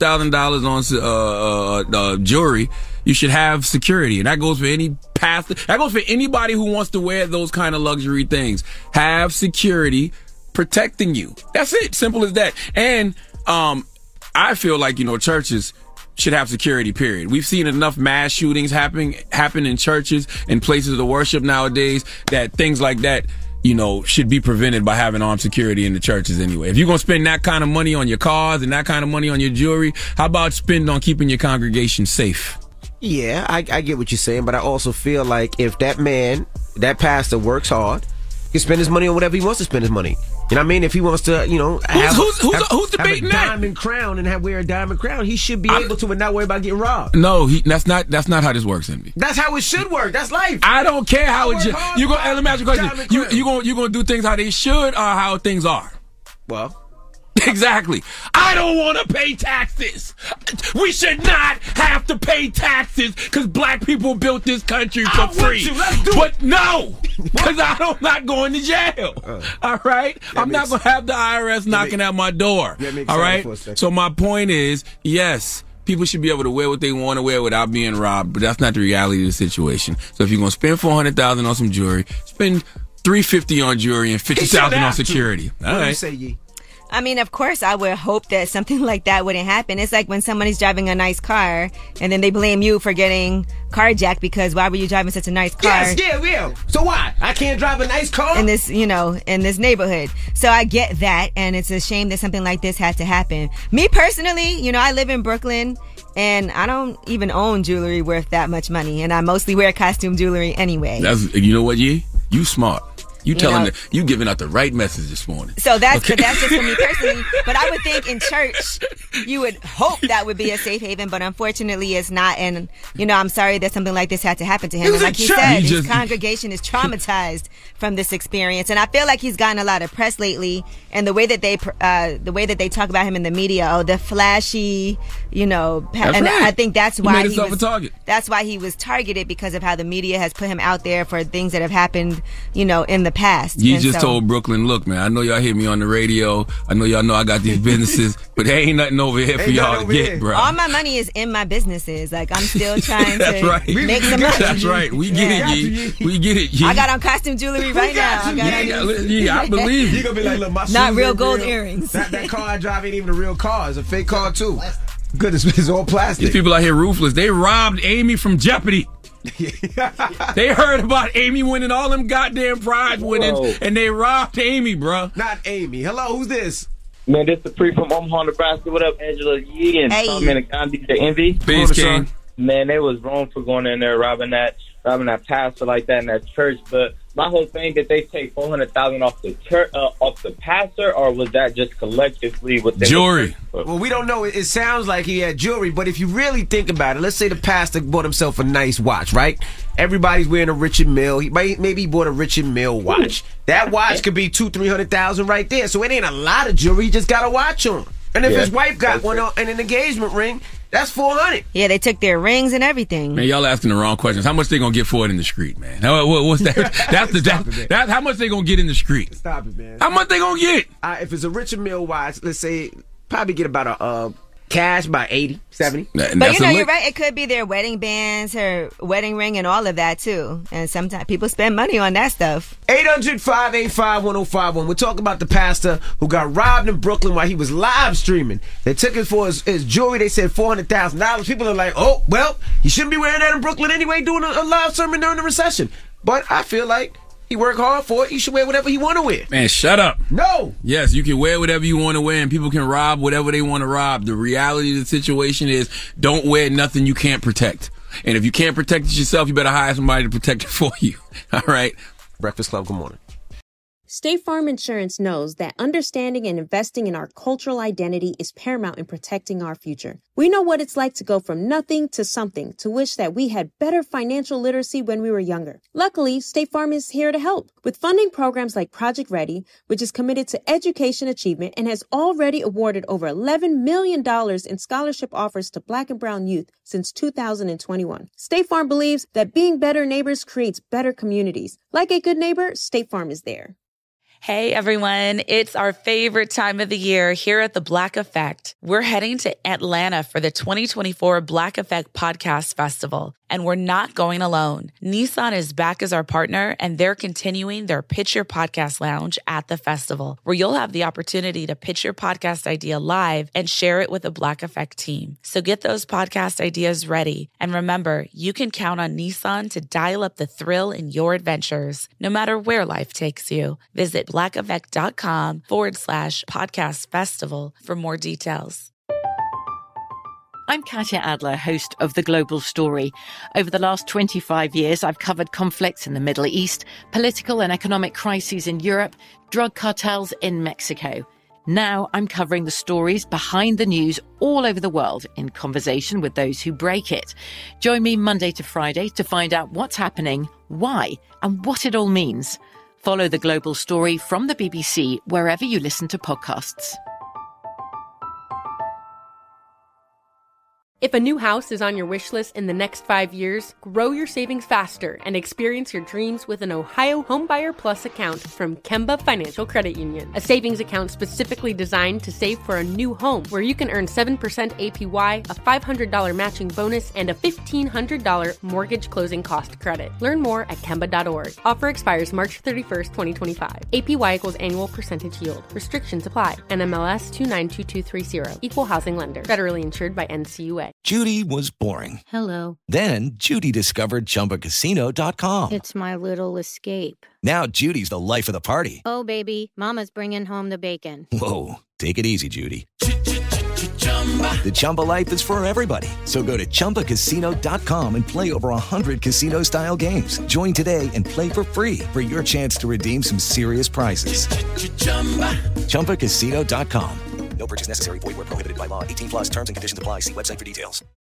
$400,000 on jewelry, you should have security. And that goes for any pastor. That goes for anybody who wants to wear those kind of luxury things. Have security protecting you. That's it. Simple as that. And I feel like, churches should have security, period. We've seen enough mass shootings happen in churches and places of worship nowadays that things like that, should be prevented by having armed security in the churches anyway. If you're going to spend that kind of money on your cars and that kind of money on your jewelry, how about spend on keeping your congregation safe? Yeah, I get what you're saying, but I also feel like if that pastor works hard, he can spend his money on whatever he wants to spend his money. You know what I mean? If he wants to, who's debating have a diamond crown and wear a diamond crown, he should be able to and not worry about getting robbed. No, that's not how this works, Envy. That's how it should work. That's life. I don't care how it should. Let me ask you a question. You gonna do things how they should or how things are? Well, exactly. I don't want to pay taxes. We should not have to pay taxes because black people built this country for free. But no, because I'm not going to jail. All right? I'm not going to have the IRS knocking at my door. All right? So my point is, yes, people should be able to wear what they want to wear without being robbed, but that's not the reality of the situation. So if you're going to spend $400,000 on some jewelry, spend $350 on jewelry and $50,000 on security. All right. What do you say, Yee? I mean, of course, I would hope that something like that wouldn't happen. It's like when somebody's driving a nice car and then they blame you for getting carjacked because why were you driving such a nice car? Yes, yeah. So why? I can't drive a nice car? In this, in this neighborhood. So I get that, and it's a shame that something like this had to happen. Me personally, I live in Brooklyn, and I don't even own jewelry worth that much money, and I mostly wear costume jewelry anyway. You know what, Yee? You smart. You giving out the right message this morning. So that's just for me personally. But I would think in church, you would hope that would be a safe haven, but unfortunately it's not. And, I'm sorry that something like this had to happen to him. And like he said, his congregation is traumatized from this experience. And I feel like he's gotten a lot of press lately. And the way that they talk about him in the media, the flashy, and right. I think that's why he was a target. That's why he was targeted, because of how the media has put him out there for things that have happened, in the past. You just told Brooklyn, look, man, I know y'all hear me on the radio. I know y'all know I got these businesses, but there ain't nothing over here for y'all to get, bro. All my money is in my businesses. Like, I'm still trying to make some money. That's right. We get it, Yee. We get it, Yee. I got on costume jewelry right now. I believe you. You're going to be like, look, my shoes not real gold earrings. That car I drive ain't even a real car. It's a fake car, too. Goodness, it's all plastic. These people out here ruthless. They robbed Amy from Jeopardy. They heard about Amy winning all them goddamn prize winnings, and they robbed Amy, bro. Not Amy. Hello, who's this? Man, this is Pre from Omaha, Nebraska. What up, Angela Yee and Charlamagne the Envy? Peace, King. Man, they was wrong for going in there robbing that pastor like that in that church. But my whole thing, did they take $400,000 off the church, off the pastor, or was that just collectively within jewelry? Well, we don't know. It sounds like he had jewelry, but if you really think about it, let's say the pastor bought himself a nice watch, right? Everybody's wearing a Richard Mille. Maybe he bought a Richard Mille watch. That watch could be $200,000-$300,000 right there. So it ain't a lot of jewelry. He just got a watch on. And if his wife got one on and an engagement ring, that's $400. Yeah, they took their rings and everything. Man, y'all asking the wrong questions. How much they gonna get for it in the street, man? What's that? That's how much they gonna get in the street. Stop it, man. How much they gonna get? If it's a Richard Mille watch, let's say probably get about cash by 80, 70. But you're right. It could be their wedding bands, her wedding ring, and all of that too. And sometimes people spend money on that stuff. 800-585-1051. We're talking about the pastor who got robbed in Brooklyn while he was live streaming. They took it for his jewelry. They said $400,000. People are like, oh, well, you shouldn't be wearing that in Brooklyn anyway, doing a live sermon during the recession. But I feel like he worked hard for it. He should wear whatever he want to wear. Man, shut up. No. Yes, you can wear whatever you want to wear, and people can rob whatever they want to rob. The reality of the situation is don't wear nothing you can't protect. And if you can't protect it yourself, you better hire somebody to protect it for you. All right? Breakfast Club, good morning. State Farm Insurance knows that understanding and investing in our cultural identity is paramount in protecting our future. We know what it's like to go from nothing to something, to wish that we had better financial literacy when we were younger. Luckily, State Farm is here to help with funding programs like Project Ready, which is committed to education achievement and has already awarded over $11 million in scholarship offers to Black and Brown youth since 2021. State Farm believes that being better neighbors creates better communities. Like a good neighbor, State Farm is there. Hey everyone, it's our favorite time of the year here at the Black Effect. We're heading to Atlanta for the 2024 Black Effect Podcast Festival, and we're not going alone. Nissan is back as our partner, and they're continuing their Pitch Your Podcast Lounge at the festival, where you'll have the opportunity to pitch your podcast idea live and share it with the Black Effect team. So get those podcast ideas ready. And remember, you can count on Nissan to dial up the thrill in your adventures, no matter where life takes you. Visit blackeffect.com/podcast festival for more details. I'm Katya Adler, host of The Global Story. Over the last 25 years, I've covered conflicts in the Middle East, political and economic crises in Europe, drug cartels in Mexico. Now I'm covering the stories behind the news all over the world in conversation with those who break it. Join me Monday to Friday to find out what's happening, why, and what it all means. Follow The Global Story from the BBC wherever you listen to podcasts. If a new house is on your wish list in the next 5 years, grow your savings faster and experience your dreams with an Ohio Homebuyer Plus account from Kemba Financial Credit Union. A savings account specifically designed to save for a new home, where you can earn 7% APY, a $500 matching bonus, and a $1,500 mortgage closing cost credit. Learn more at Kemba.org. Offer expires March 31st, 2025. APY equals annual percentage yield. Restrictions apply. NMLS 292230. Equal housing lender. Federally insured by NCUA. Judy was boring. Hello. Then Judy discovered ChumbaCasino.com. It's my little escape. Now Judy's the life of the party. Oh, baby, mama's bringing home the bacon. Whoa, take it easy, Judy. The Chumba life is for everybody. So go to ChumbaCasino.com and play over 100 casino-style games. Join today and play for free for your chance to redeem some serious prizes. ChumbaCasino.com. No purchase necessary. Void where prohibited by law. 18+ terms and conditions apply. See website for details.